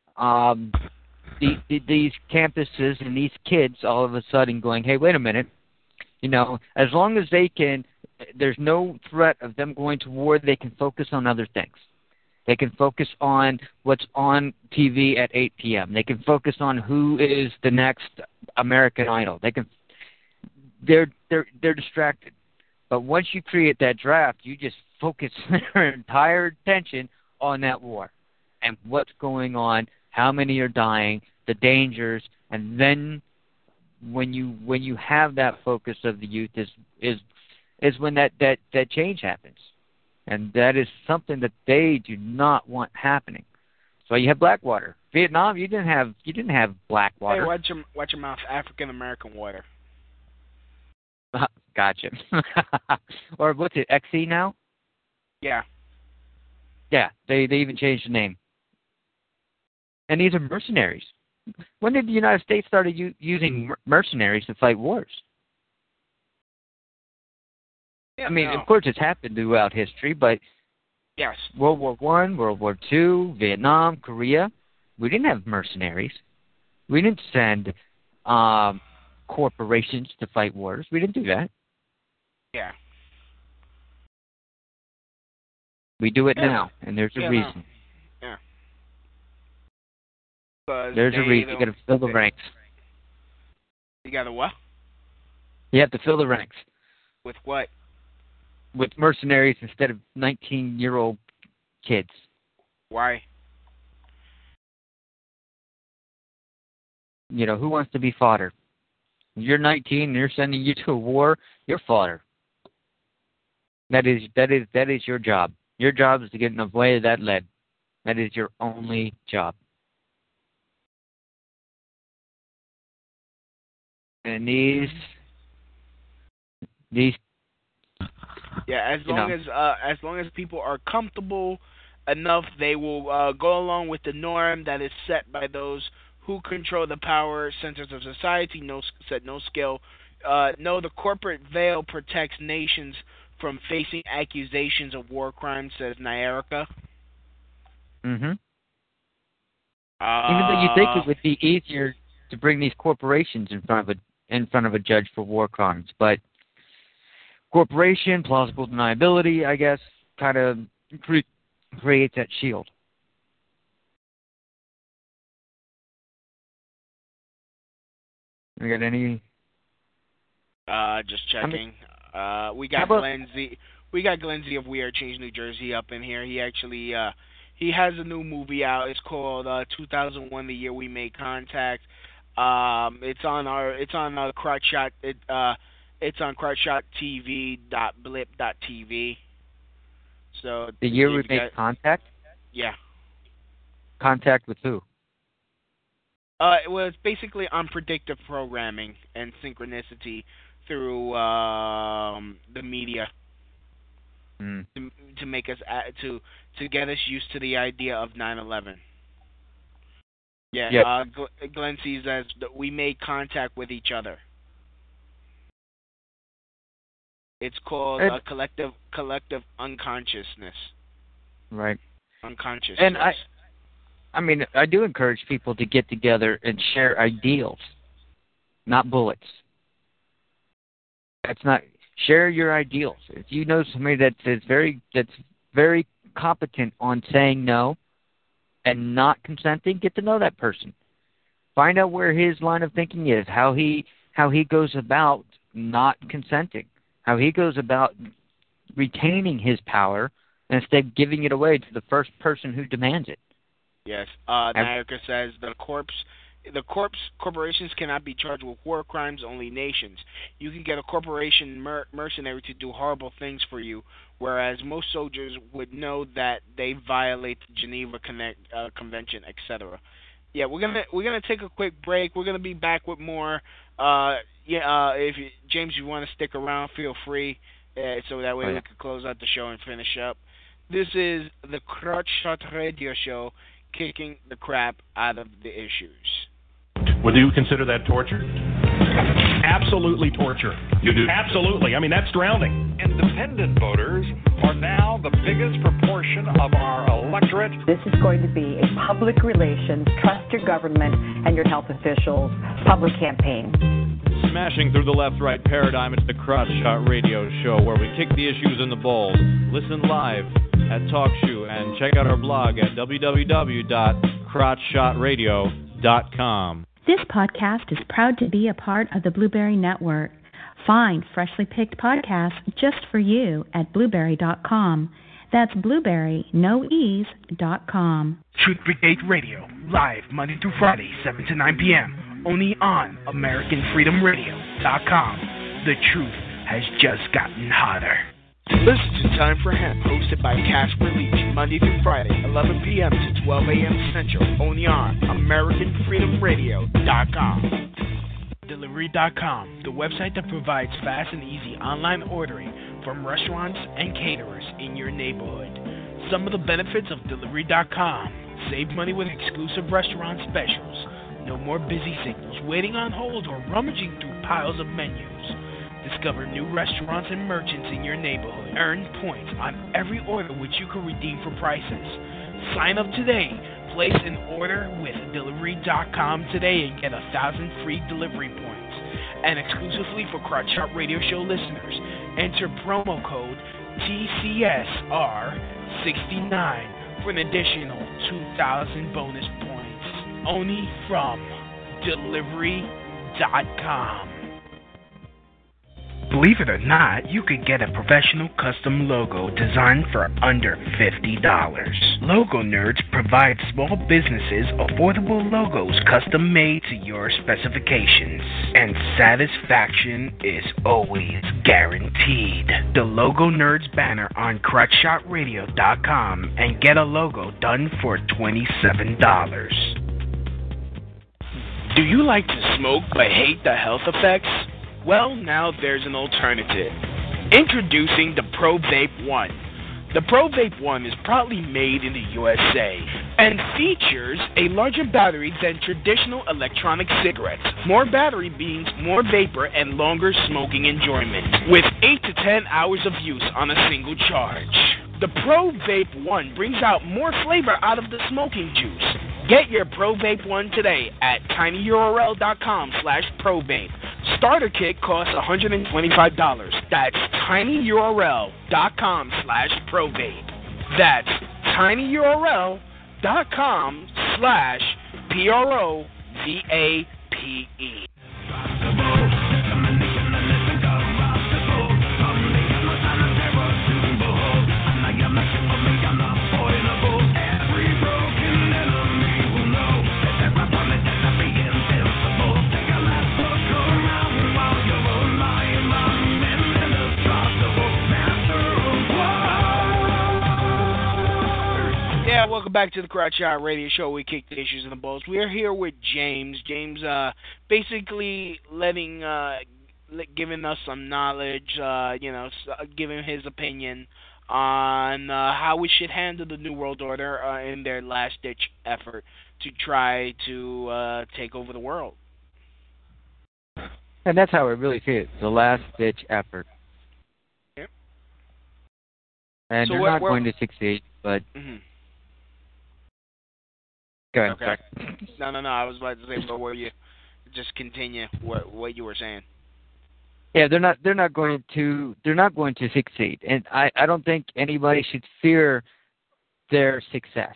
Speaker 6: these campuses and these kids all of a sudden going, hey, wait a minute. As long as they can, there's no threat of them going to war, they can focus on other things. They can focus on what's on TV at 8 p.m. They can focus on who is the next American Idol. They're distracted. But once you create that draft, you just focus their entire attention on that war and what's going on, how many are dying, the dangers, and then when you have that focus of the youth is when that change happens. And that is something that they do not want happening. So you have Blackwater. Vietnam, you didn't have Blackwater.
Speaker 3: Hey, watch your mouth. African American water.
Speaker 6: Gotcha. Or what's it, XE now?
Speaker 3: Yeah.
Speaker 6: Yeah, they even changed the name. And these are mercenaries. When did the United States start using mercenaries to fight wars? I mean, of course, it's happened throughout history, but
Speaker 3: yes,
Speaker 6: World War I, World War II, Vietnam, Korea, we didn't have mercenaries. We didn't send corporations to fight wars. We didn't do that.
Speaker 3: Yeah.
Speaker 6: We do it now, and there's a reason.
Speaker 3: Yeah.
Speaker 6: There's a reason. You got to fill the ranks.
Speaker 3: You got to what?
Speaker 6: You have to fill the ranks.
Speaker 3: With what?
Speaker 6: With mercenaries instead of 19-year-old kids.
Speaker 3: Why?
Speaker 6: You know, who wants to be fodder? If you're 19 and they're sending you to a war, you're fodder. That is your job. Your job is to get in the way of that lead. That is your only job. And these
Speaker 3: yeah, as long as people are comfortable enough, they will go along with the norm that is set by those who control the power centers of society. No skill. No, the corporate veil protects nations from facing accusations of war crimes, says Nyaraka.
Speaker 6: Mm-hmm. Even though you think it would be easier to bring these corporations in front of a judge for war crimes, but corporation, plausible deniability, I guess, kind of creates that shield. We got any?
Speaker 3: Just checking. We got Glenn Z. We got Glenn Z of We Are Change New Jersey up in here. He actually he has a new movie out. It's called 2001: The Year We Made Contact. It's on Crotch Shot. It's on crotchshottv.blip.tv. So
Speaker 6: the year we made contact.
Speaker 3: Yeah.
Speaker 6: Contact with who?
Speaker 3: It was basically on predictive programming and synchronicity through the media to make us to get us used to the idea of 9/11. Yeah.
Speaker 6: Yep.
Speaker 3: Glenn sees as we made contact with each other. It's called collective unconsciousness.
Speaker 6: Right.
Speaker 3: Unconsciousness.
Speaker 6: And I mean, I do encourage people to get together and share ideals, not bullets. Share your ideals. If you know somebody that's very competent on saying no and not consenting, get to know that person. Find out where his line of thinking is, how he goes about not consenting, how he goes about retaining his power instead of giving it away to the first person who demands it.
Speaker 3: Yes. Nyaraka says the corporations cannot be charged with war crimes, only nations. You can get a corporation mercenary to do horrible things for you, whereas most soldiers would know that they violate the Geneva Convention, etc. Yeah, we're gonna take a quick break. We're gonna be back with more. If James, you want to stick around, feel free, so that way we can close out the show and finish up. This is the Crotch Shot Radio Show, kicking the crap out of the issues.
Speaker 1: Would you consider that torture? Absolutely torture. You do? Absolutely. I mean, that's drowning.
Speaker 4: Independent voters are now the biggest proportion of our electorate.
Speaker 8: This is going to be a public relations, trust your government and your health officials public campaign.
Speaker 9: Smashing through the left-right paradigm, it's the Crotch Shot Radio Show, where we kick the issues in the bowls. Listen live at TalkShoe and check out our blog at www.crotchshotradio.com.
Speaker 10: This podcast is proud to be a part of the Blueberry Network. Find freshly picked podcasts just for you at blueberry.com. That's blueberry.com.
Speaker 3: Truth Brigade Radio, live Monday through Friday, 7 to 9 p.m. Only on AmericanFreedomRadio.com. The truth has just gotten hotter. Listen to Time for Hemp, hosted by Casper Leach, Monday through Friday, 11 p.m. to 12 a.m. Central, only on AmericanFreedomRadio.com. Delivery.com, the website that provides fast and easy online ordering from restaurants and caterers in your neighborhood. Some of the benefits of Delivery.com: save money with exclusive restaurant specials. No more busy signals, waiting on hold, or rummaging through piles of menus. Discover new restaurants and merchants in your neighborhood. Earn points on every order which you can redeem for prices. Sign up today. Place an order with Delivery.com today and get 1,000 free delivery points. And exclusively for Crotch Shot Radio Show listeners, enter promo code TCSR69 for an additional 2,000 bonus points. Only from Delivery.com. Believe it or not, you could get a professional custom logo designed for under $50. Logo Nerds provides small businesses affordable logos custom made to your specifications, and satisfaction is always guaranteed. The Logo Nerds banner on CrotchShotRadio.com and get a logo done for $27. Do you like to smoke but hate the health effects? Well, now there's an alternative. Introducing the Pro Vape 1. The Pro Vape 1 is proudly made in the USA and features a larger battery than traditional electronic cigarettes. More battery means more vapor and longer smoking enjoyment, with 8 to 10 hours of use on a single charge. The Pro Vape 1 brings out more flavor out of the smoking juice. Get your Pro Vape 1 today at tinyurl.com/provape. Starter kit costs $125. That's tinyurl.com/provape. That's tinyurl.com/PROVAPE. Yeah, welcome back to the Crotch Shot Radio Show. We kick the issues in the balls. We are here with James. James, basically giving us some knowledge, giving his opinion on how we should handle the New World Order in their last-ditch effort to try to take over the world.
Speaker 6: And that's how it really feels, the last-ditch effort.
Speaker 3: Yep.
Speaker 6: And so they're not going to succeed, but... Mm-hmm. Go ahead.
Speaker 3: Okay. No. I was about to say, but were you just continue what you were saying?
Speaker 6: Yeah, they're not going to succeed, and I don't think anybody should fear their success.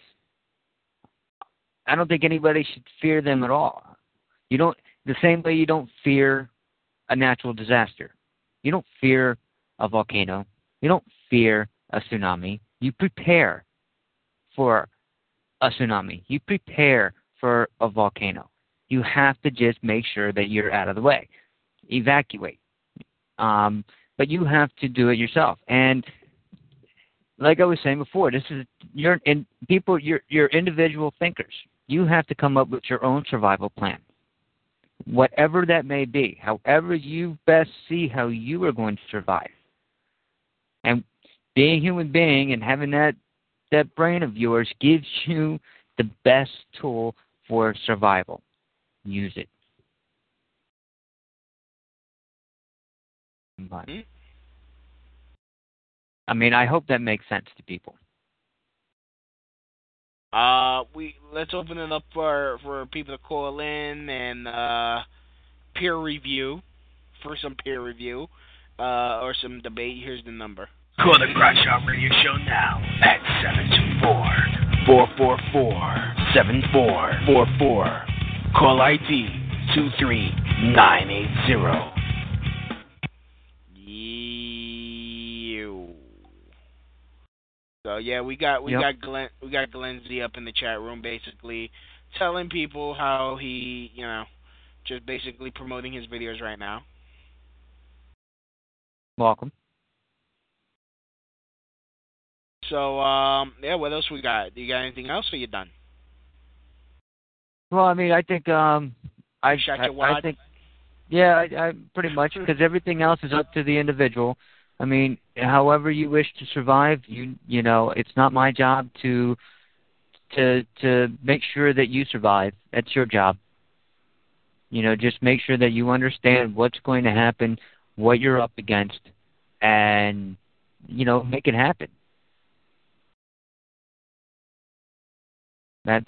Speaker 6: I don't think anybody should fear them at all. You don't, the same way you don't fear a natural disaster. You don't fear a volcano. You don't fear a tsunami. You prepare for a tsunami. You prepare for a volcano. You have to just make sure that you're out of the way. Evacuate. But you have to do it yourself. And like I was saying before, you're individual thinkers. You have to come up with your own survival plan. Whatever that may be, however you best see how you are going to survive. And being a human being and having that brain of yours gives you the best tool for survival. Use it. But, I mean, I hope that makes sense to people.
Speaker 3: Let's open it up for people to call in and peer review, for some peer review or some debate. Here's the number. Call the Crotch Shot Radio Show now at 724-444-7444. Call ID 23980. So yeah, we got Glenn Z up in the chat room, basically telling people how he, just basically promoting his videos right now.
Speaker 6: Welcome.
Speaker 3: So what else we got? You got anything else, or you done?
Speaker 6: Well, I mean, I think I think, yeah, I pretty much, because everything else is up to the individual. I mean, however you wish to survive, you know, it's not my job to make sure that you survive. That's your job. You know, just make sure that you understand what's going to happen what you're up against, and, make it happen. That's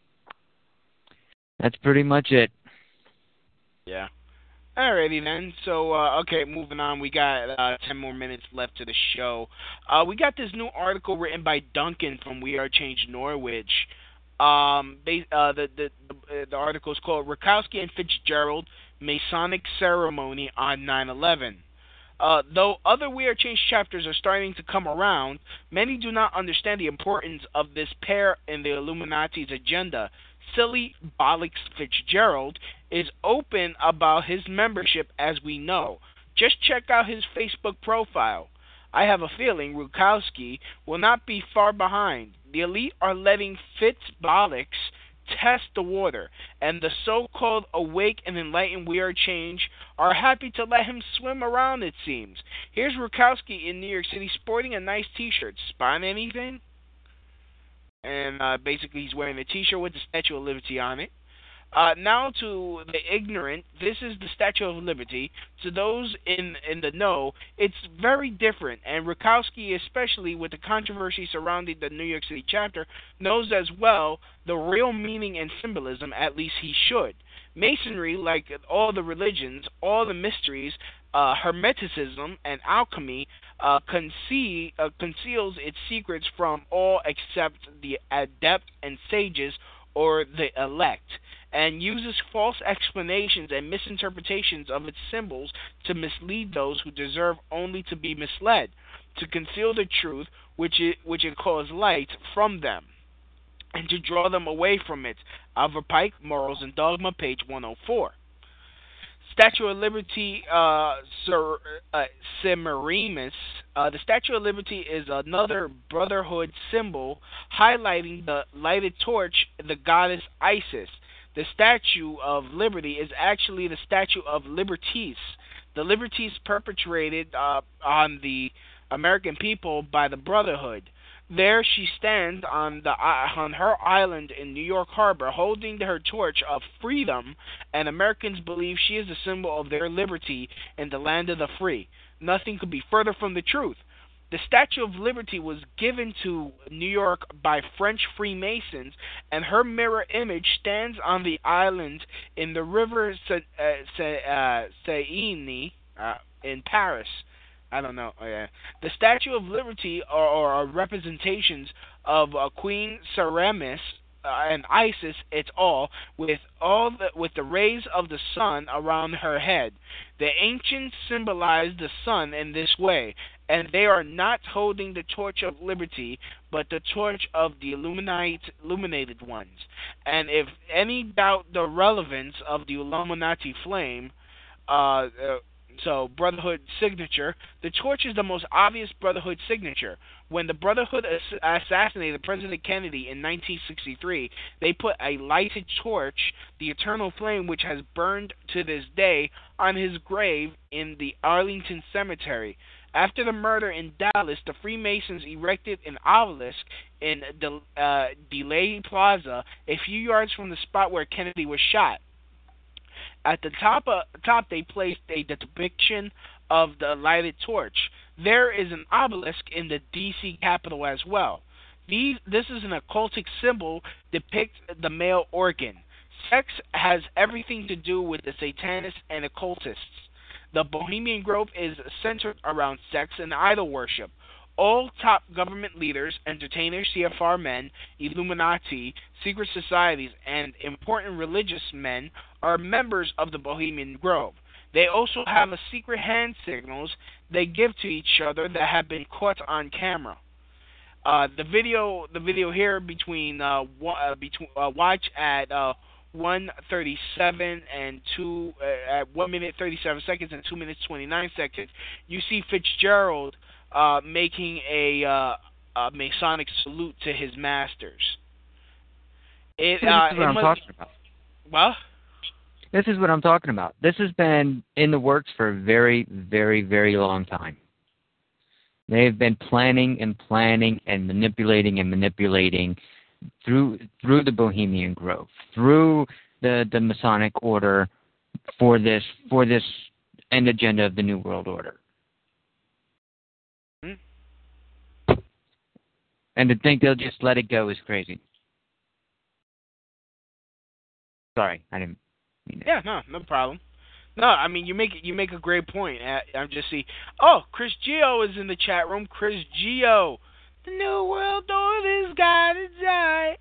Speaker 6: pretty much it.
Speaker 3: Yeah. Alrighty then. So, okay, moving on. We got 10 more minutes left to the show. We got this new article written by Duncan from We Are Change Norwich. The article is called Rukowski and Fitzgerald Masonic Ceremony on 9/11. Though other We Are Change chapters are starting to come around, many do not understand the importance of this pair in the Illuminati's agenda. Silly Bollocks Fitzgerald is open about his membership, as we know. Just check out his Facebook profile. I have a feeling Rukowski will not be far behind. The elite are letting Fitzbollocks test the water, and the so-called awake and enlightened We Are Change are happy to let him swim around, it seems. Here's Rukowski in New York City sporting a nice t-shirt. Spot anything? And basically he's wearing a t-shirt with the Statue of Liberty on it. Now to the ignorant, this is the Statue of Liberty. To those in the know, it's very different. And Rukowski, especially with the controversy surrounding the New York City chapter, knows as well the real meaning and symbolism, at least he should. Masonry, like all the religions, all the mysteries, Hermeticism and alchemy, conceals its secrets from all except the adept and sages or the elect, and uses false explanations and misinterpretations of its symbols to mislead those who deserve only to be misled, to conceal the truth which it calls light from them, and to draw them away from it. Alva Pike, Morals and Dogma, page 104. Statue of Liberty, Semiramis. The Statue of Liberty is another brotherhood symbol highlighting the lighted torch, the goddess Isis. The Statue of Liberty is actually the Statue of Liberties. The liberties perpetrated on the American people by the Brotherhood. There she stands on her island in New York Harbor, holding her torch of freedom, and Americans believe she is a symbol of their liberty in the land of the free. Nothing could be further from the truth. The Statue of Liberty was given to New York by French Freemasons, and her mirror image stands on the island in the river Seine in Paris. I don't know. The Statue of Liberty are representations of Queen Semiramis and Isis et al. With the rays of the sun around her head. The ancients symbolized the sun in this way, and they are not holding the torch of liberty, but the torch of the illuminated ones. And if any doubt the relevance of the Illuminati flame, so Brotherhood signature, the torch is the most obvious Brotherhood signature. When the Brotherhood assassinated President Kennedy in 1963, they put a lighted torch, the eternal flame which has burned to this day, on his grave in the Arlington Cemetery. After the murder in Dallas, the Freemasons erected an obelisk in Dealey Plaza, a few yards from the spot where Kennedy was shot. At the top, they placed a depiction of the lighted torch. There is an obelisk in the D.C. Capitol as well. This is an occultic symbol depicts the male organ. Sex has everything to do with the Satanists and occultists. The Bohemian Grove is centered around sex and idol worship. All top government leaders, entertainers, CFR men, Illuminati, secret societies, and important religious men are members of the Bohemian Grove. They also have a secret hand signals they give to each other that have been caught on camera. The video here watch at 1:37 and at 1 minute 37 seconds and 2 minutes 29 seconds. You see Fitzgerald making a Masonic salute to his masters.
Speaker 6: This is what I'm talking about.
Speaker 3: What?
Speaker 6: This is what I'm talking about. This has been in the works for a very, very, very long time. They've been planning and manipulating through the Bohemian Grove, through the Masonic Order for this and agenda of the New World Order. And to think they'll just let it go is crazy. Sorry, I didn't mean that.
Speaker 3: Yeah, no problem. No, I mean you make a great point. I'm just see. Oh, Chris Geo is in the chat room. Chris Geo, the New World Order's gotta die.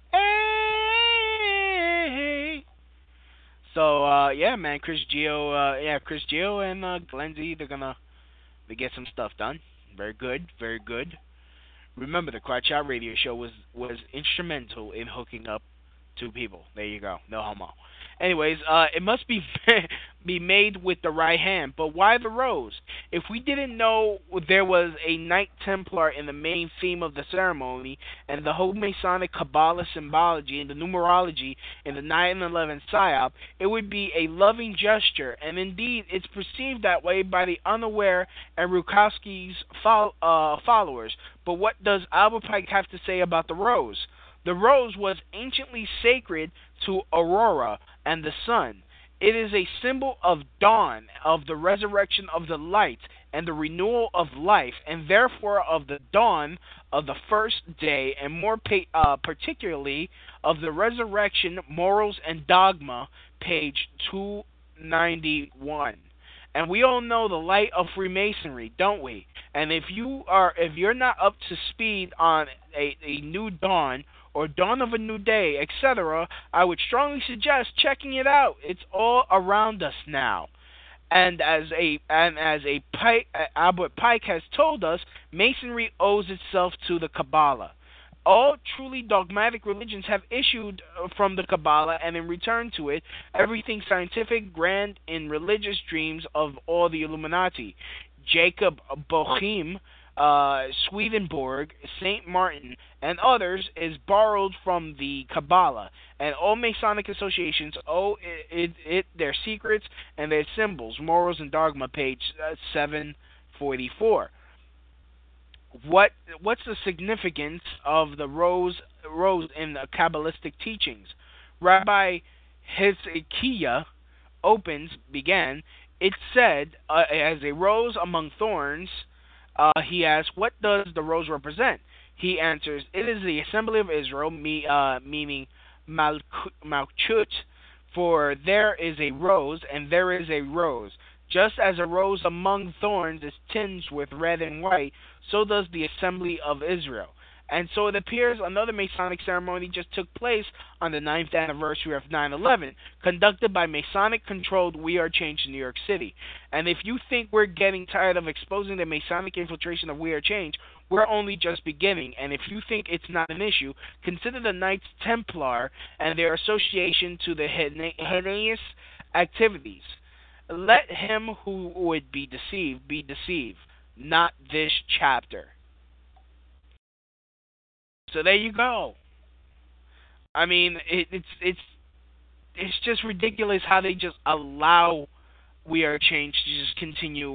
Speaker 3: Hey. So yeah, man, Chris Geo and Glenn Z, they get some stuff done. Very good, very good. Remember, the Crotch Out Radio Show was instrumental in hooking up two people. There you go. No homo. Anyways, it must be made with the right hand. But why the rose? If we didn't know there was a Knight Templar in the main theme of the ceremony, and the whole Masonic Kabbalah symbology and the numerology in the 9/11 PSYOP, it would be a loving gesture. And indeed, it's perceived that way by the unaware and Rukowski's followers. But what does Albert Pike have to say about the rose? The rose was anciently sacred to Aurora and the sun. It is a symbol of dawn, of the resurrection of the light, and the renewal of life, and therefore of the dawn of the first day, and more particularly of the resurrection, morals, and dogma, page 291. And we all know the light of Freemasonry, don't we? And if you're not up to speed on a new dawn, or dawn of a new day, etc., I would strongly suggest checking it out. It's all around us now. And as Albert Pike has told us, Masonry owes itself to the Kabbalah. All truly dogmatic religions have issued from the Kabbalah, and in return to it, everything scientific, grand in religious dreams of all the Illuminati. Jacob Boehme, Swedenborg, St. Martin, and others is borrowed from the Kabbalah, and all Masonic associations owe it their secrets and their symbols, morals, and dogma, page 744. What's the significance of the rose in the Kabbalistic teachings? Rabbi Hezekiah began, it said, as a rose among thorns. He asks, what does the rose represent? He answers, it is the assembly of Israel, meaning Malchut, for there is a rose, and there is a rose. Just as a rose among thorns is tinged with red and white, so does the assembly of Israel. And so it appears another Masonic ceremony just took place on the 9th anniversary of 9/11, conducted by Masonic-controlled We Are Change in New York City. And if you think we're getting tired of exposing the Masonic infiltration of We Are Change, we're only just beginning. And if you think it's not an issue, consider the Knights Templar and their association to the heinous activities. Let him who would be deceived, not this chapter. So there you go. I mean, it's just ridiculous how they just allow We Are Change to just continue,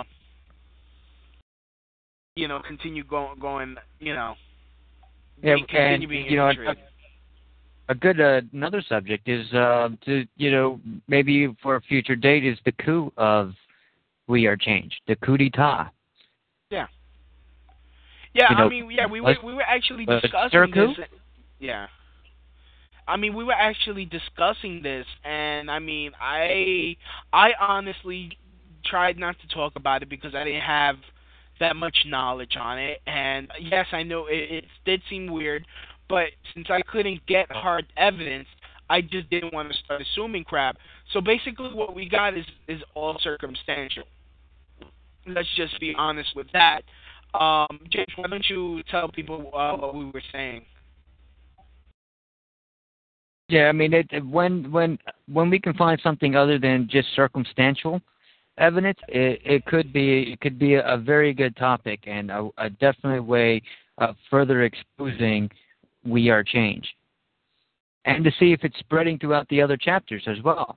Speaker 3: continue going,
Speaker 6: Yeah,
Speaker 3: continue being infiltrated.
Speaker 6: Another subject is maybe for a future date is the coup of We Are Change, the coup d'etat.
Speaker 3: Yeah. Yeah, we were actually discussing this. Yeah. I mean, we were actually discussing this, and I mean, I honestly tried not to talk about it because I didn't have that much knowledge on it. And yes, I know it did seem weird, but since I couldn't get hard evidence, I just didn't want to start assuming crap. So basically, what we got is all circumstantial. Let's just be honest with that. James, why don't you tell people what we were saying?
Speaker 6: Yeah, I mean, when we can find something other than just circumstantial evidence, it could be a very good topic and a definite way of further exposing We Are Change, and to see if it's spreading throughout the other chapters as well.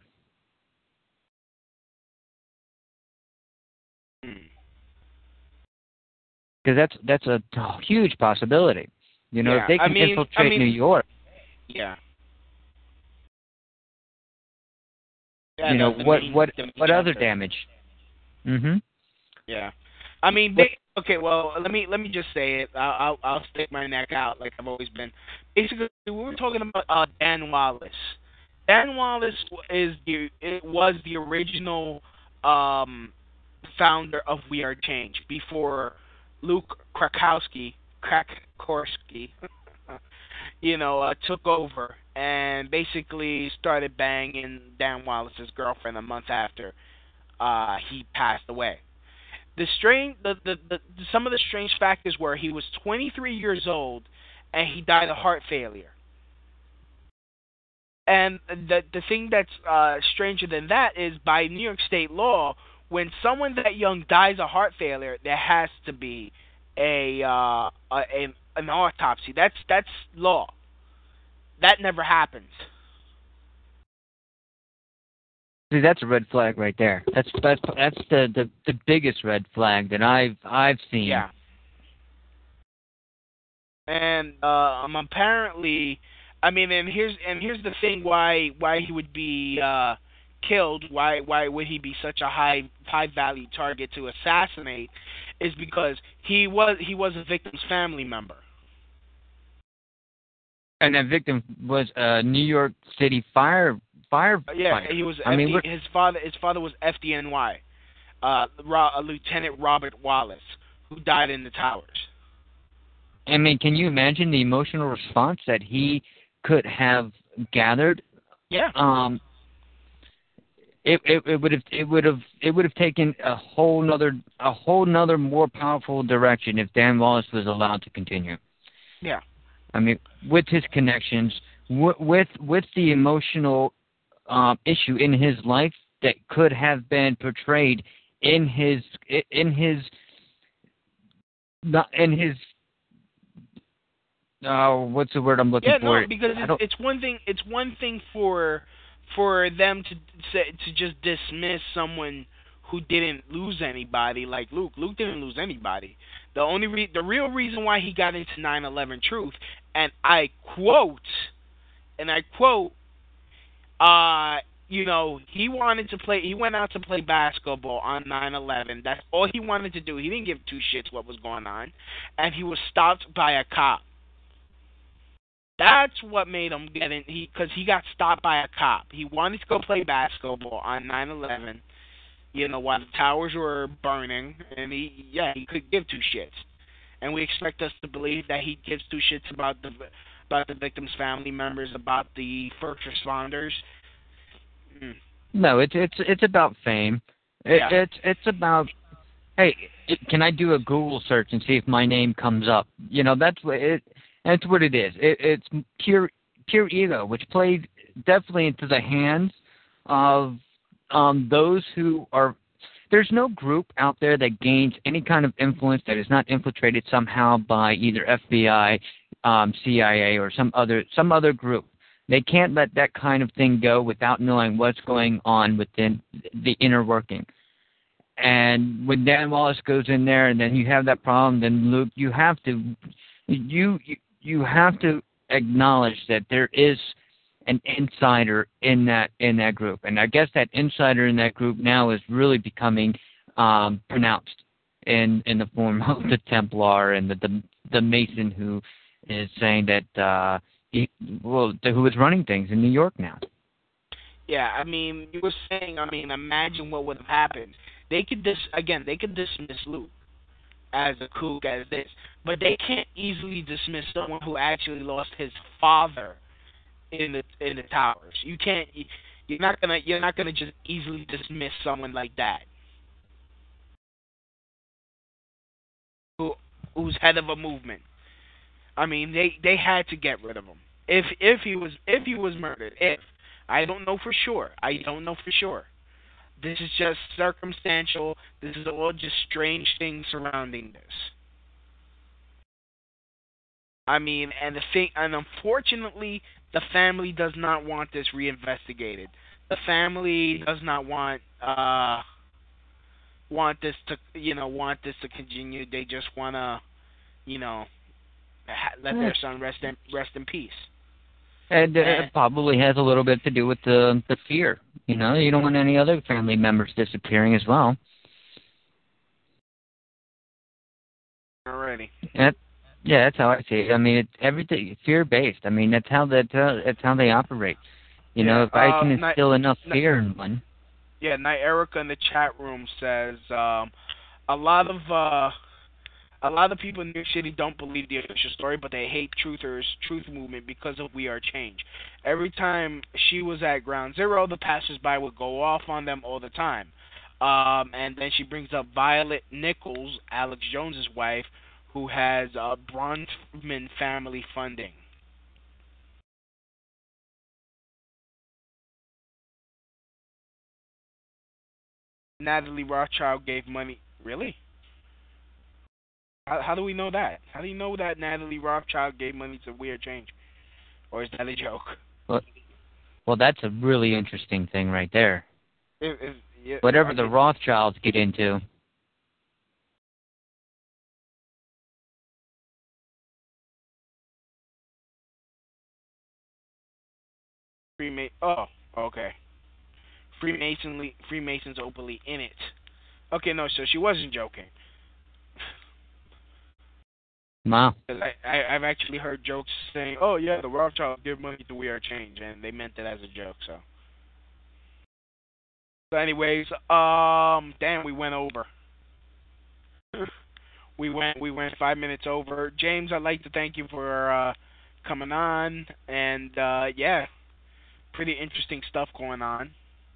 Speaker 6: Because that's a huge possibility. If they can infiltrate New York.
Speaker 3: Yeah.
Speaker 6: What other damage? Mhm.
Speaker 3: Yeah. I mean, okay. Well, let me just say it. I'll stick my neck out like I've always been. Basically, we were talking about Dan Wallace. Dan Wallace was the original founder of We Are Change before Luke Krakowski, took over and basically started banging Dan Wallace's girlfriend a month after he passed away. Some of the strange factors were he was 23 years old and he died of heart failure. And the thing that's stranger than that is by New York State law, when someone that young dies of heart failure, there has to be an autopsy. That's law. That never happens.
Speaker 6: See, that's a red flag right there. That's the biggest red flag that I've seen.
Speaker 3: Yeah. And apparently, I mean, and here's the thing: why he would be killed? Why would he be such a high value target to assassinate? Is because he was a victim's family member.
Speaker 6: And that victim was a New York City firefighter.
Speaker 3: Yeah, he was. His father was FDNY, Lieutenant Robert Wallace, who died in the towers.
Speaker 6: I mean, can you imagine the emotional response that he could have gathered?
Speaker 3: Yeah.
Speaker 6: It would have taken a whole nother more powerful direction if Dan Wallace was allowed to continue.
Speaker 3: Yeah.
Speaker 6: I mean, with his connections, with the emotional issue in his life that could have been portrayed in his what's the word I'm looking for?
Speaker 3: Yeah, no, because it's one thing for them to just dismiss someone who didn't lose anybody like Luke. Luke didn't lose anybody. The real reason why he got into 9/11 Truth, and I quote, he wanted to play. He went out to play basketball on 9/11. That's all he wanted to do. He didn't give two shits what was going on, and he was stopped by a cop. That's what made him get in. Because he got stopped by a cop. He wanted to go play basketball on 9/11. While the towers were burning, and he could give two shits. And we expect us to believe that he gives two shits about the victims' family members, about the first responders.
Speaker 6: No, it's about fame. It's about, hey, can I do a Google search and see if my name comes up? That's what it is. It's pure ego, which played definitely into the hands of those who are. There's no group out there that gains any kind of influence that is not infiltrated somehow by either FBI, CIA, or some other group. They can't let that kind of thing go without knowing what's going on within the inner working. And when Dan Wallace goes in there, and then you have that problem, then Luke, you have to acknowledge that there is an insider in that group, and I guess that insider in that group now is really becoming pronounced in the form of the Templar and the Mason, who is saying that who is running things in New York now.
Speaker 3: Yeah, I mean, you were saying, imagine what would have happened. They could dismiss Luke as a kook, as this, but they can't easily dismiss someone who actually lost his father in the towers. You can't. You're not gonna just easily dismiss someone like that, who's head of a movement. I mean, they had to get rid of him if he was murdered. I don't know for sure. This is just circumstantial. This is all just strange things surrounding this. I mean, and unfortunately, the family does not want this reinvestigated. The family does not want this to continue. They just want to, let their son rest in peace.
Speaker 6: And it probably has a little bit to do with the fear. You don't want any other family members disappearing as well. Yeah, that's how I see it. I mean, it's everything fear-based. I mean, that's how they operate. You know, if I can instill enough fear in one.
Speaker 3: Yeah, Night Erica in the chat room says a lot of people in New York City don't believe the official story, but they hate Truth Movement because of We Are Change. Every time she was at Ground Zero, the passersby would go off on them all the time. And then she brings up Violet Nichols, Alex Jones's wife, who has Bronfman family funding. Natalie Rothschild gave money. Really? How do we know that? How do you know that Natalie Rothschild gave money to We Are Change? Or is that a joke?
Speaker 6: Well, that's a really interesting thing right there.
Speaker 3: Yeah,
Speaker 6: whatever the Rothschilds get into.
Speaker 3: Okay. Freemasons openly in it. Okay, no, so she wasn't joking.
Speaker 6: Wow.
Speaker 3: I've actually heard jokes saying, "Oh yeah, the Rothschilds give money to We Are Change," and they meant it as a joke. So anyways, damn, we went over. we went 5 minutes over. James, I'd like to thank you for coming on, and yeah, pretty interesting stuff going on.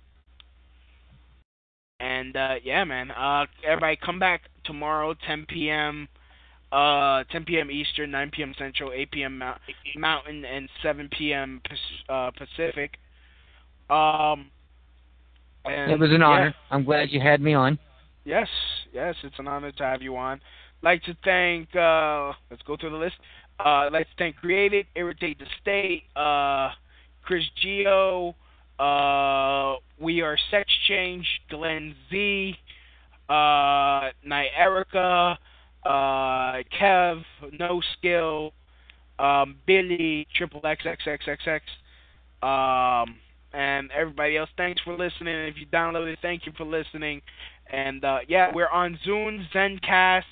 Speaker 3: And yeah, man, everybody come back tomorrow, 10 p.m. 10 p.m. Eastern, 9 p.m. Central, 8 p.m. Mountain, and 7 p.m. Pacific. And,
Speaker 6: it was an honor. I'm glad you had me on.
Speaker 3: Yes, it's an honor to have you on. Like to thank, let's go through the list. I'd like to thank Created, Irritate the State, Chris Gio, We Are Sex Change, Glenn Z, Night Erica, Kev, No Skill, Billy, Triple XXXXX, and everybody else. Thanks for listening. And if you downloaded, thank you for listening. And yeah, we're on Zune, Zencast,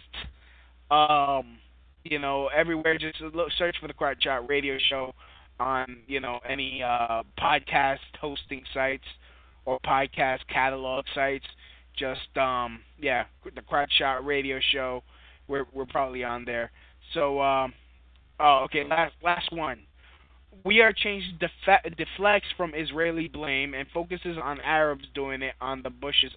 Speaker 3: you know, everywhere. Just search for the Crotch Shot Radio Show on, you know, any podcast hosting sites or podcast catalog sites. Just yeah, the Crotch Shot Radio Show. We're probably on there. So okay, last one. We Are Change deflects from Israeli blame and focuses on Arabs doing it on Bush's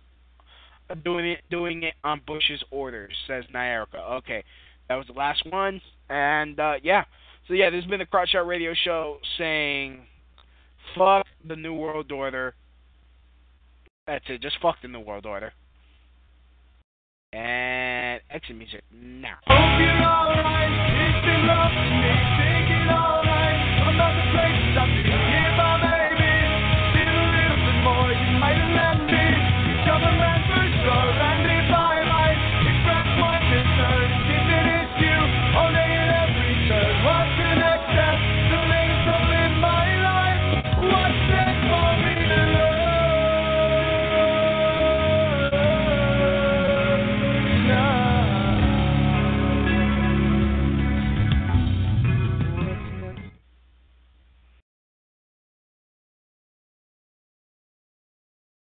Speaker 3: orders, says Nyarka. Okay, that was the last one, and yeah. So yeah, this has been the Crotch Shot Radio Show saying, fuck the New World Order. That's it. Just fuck the New World Order. And exit music now.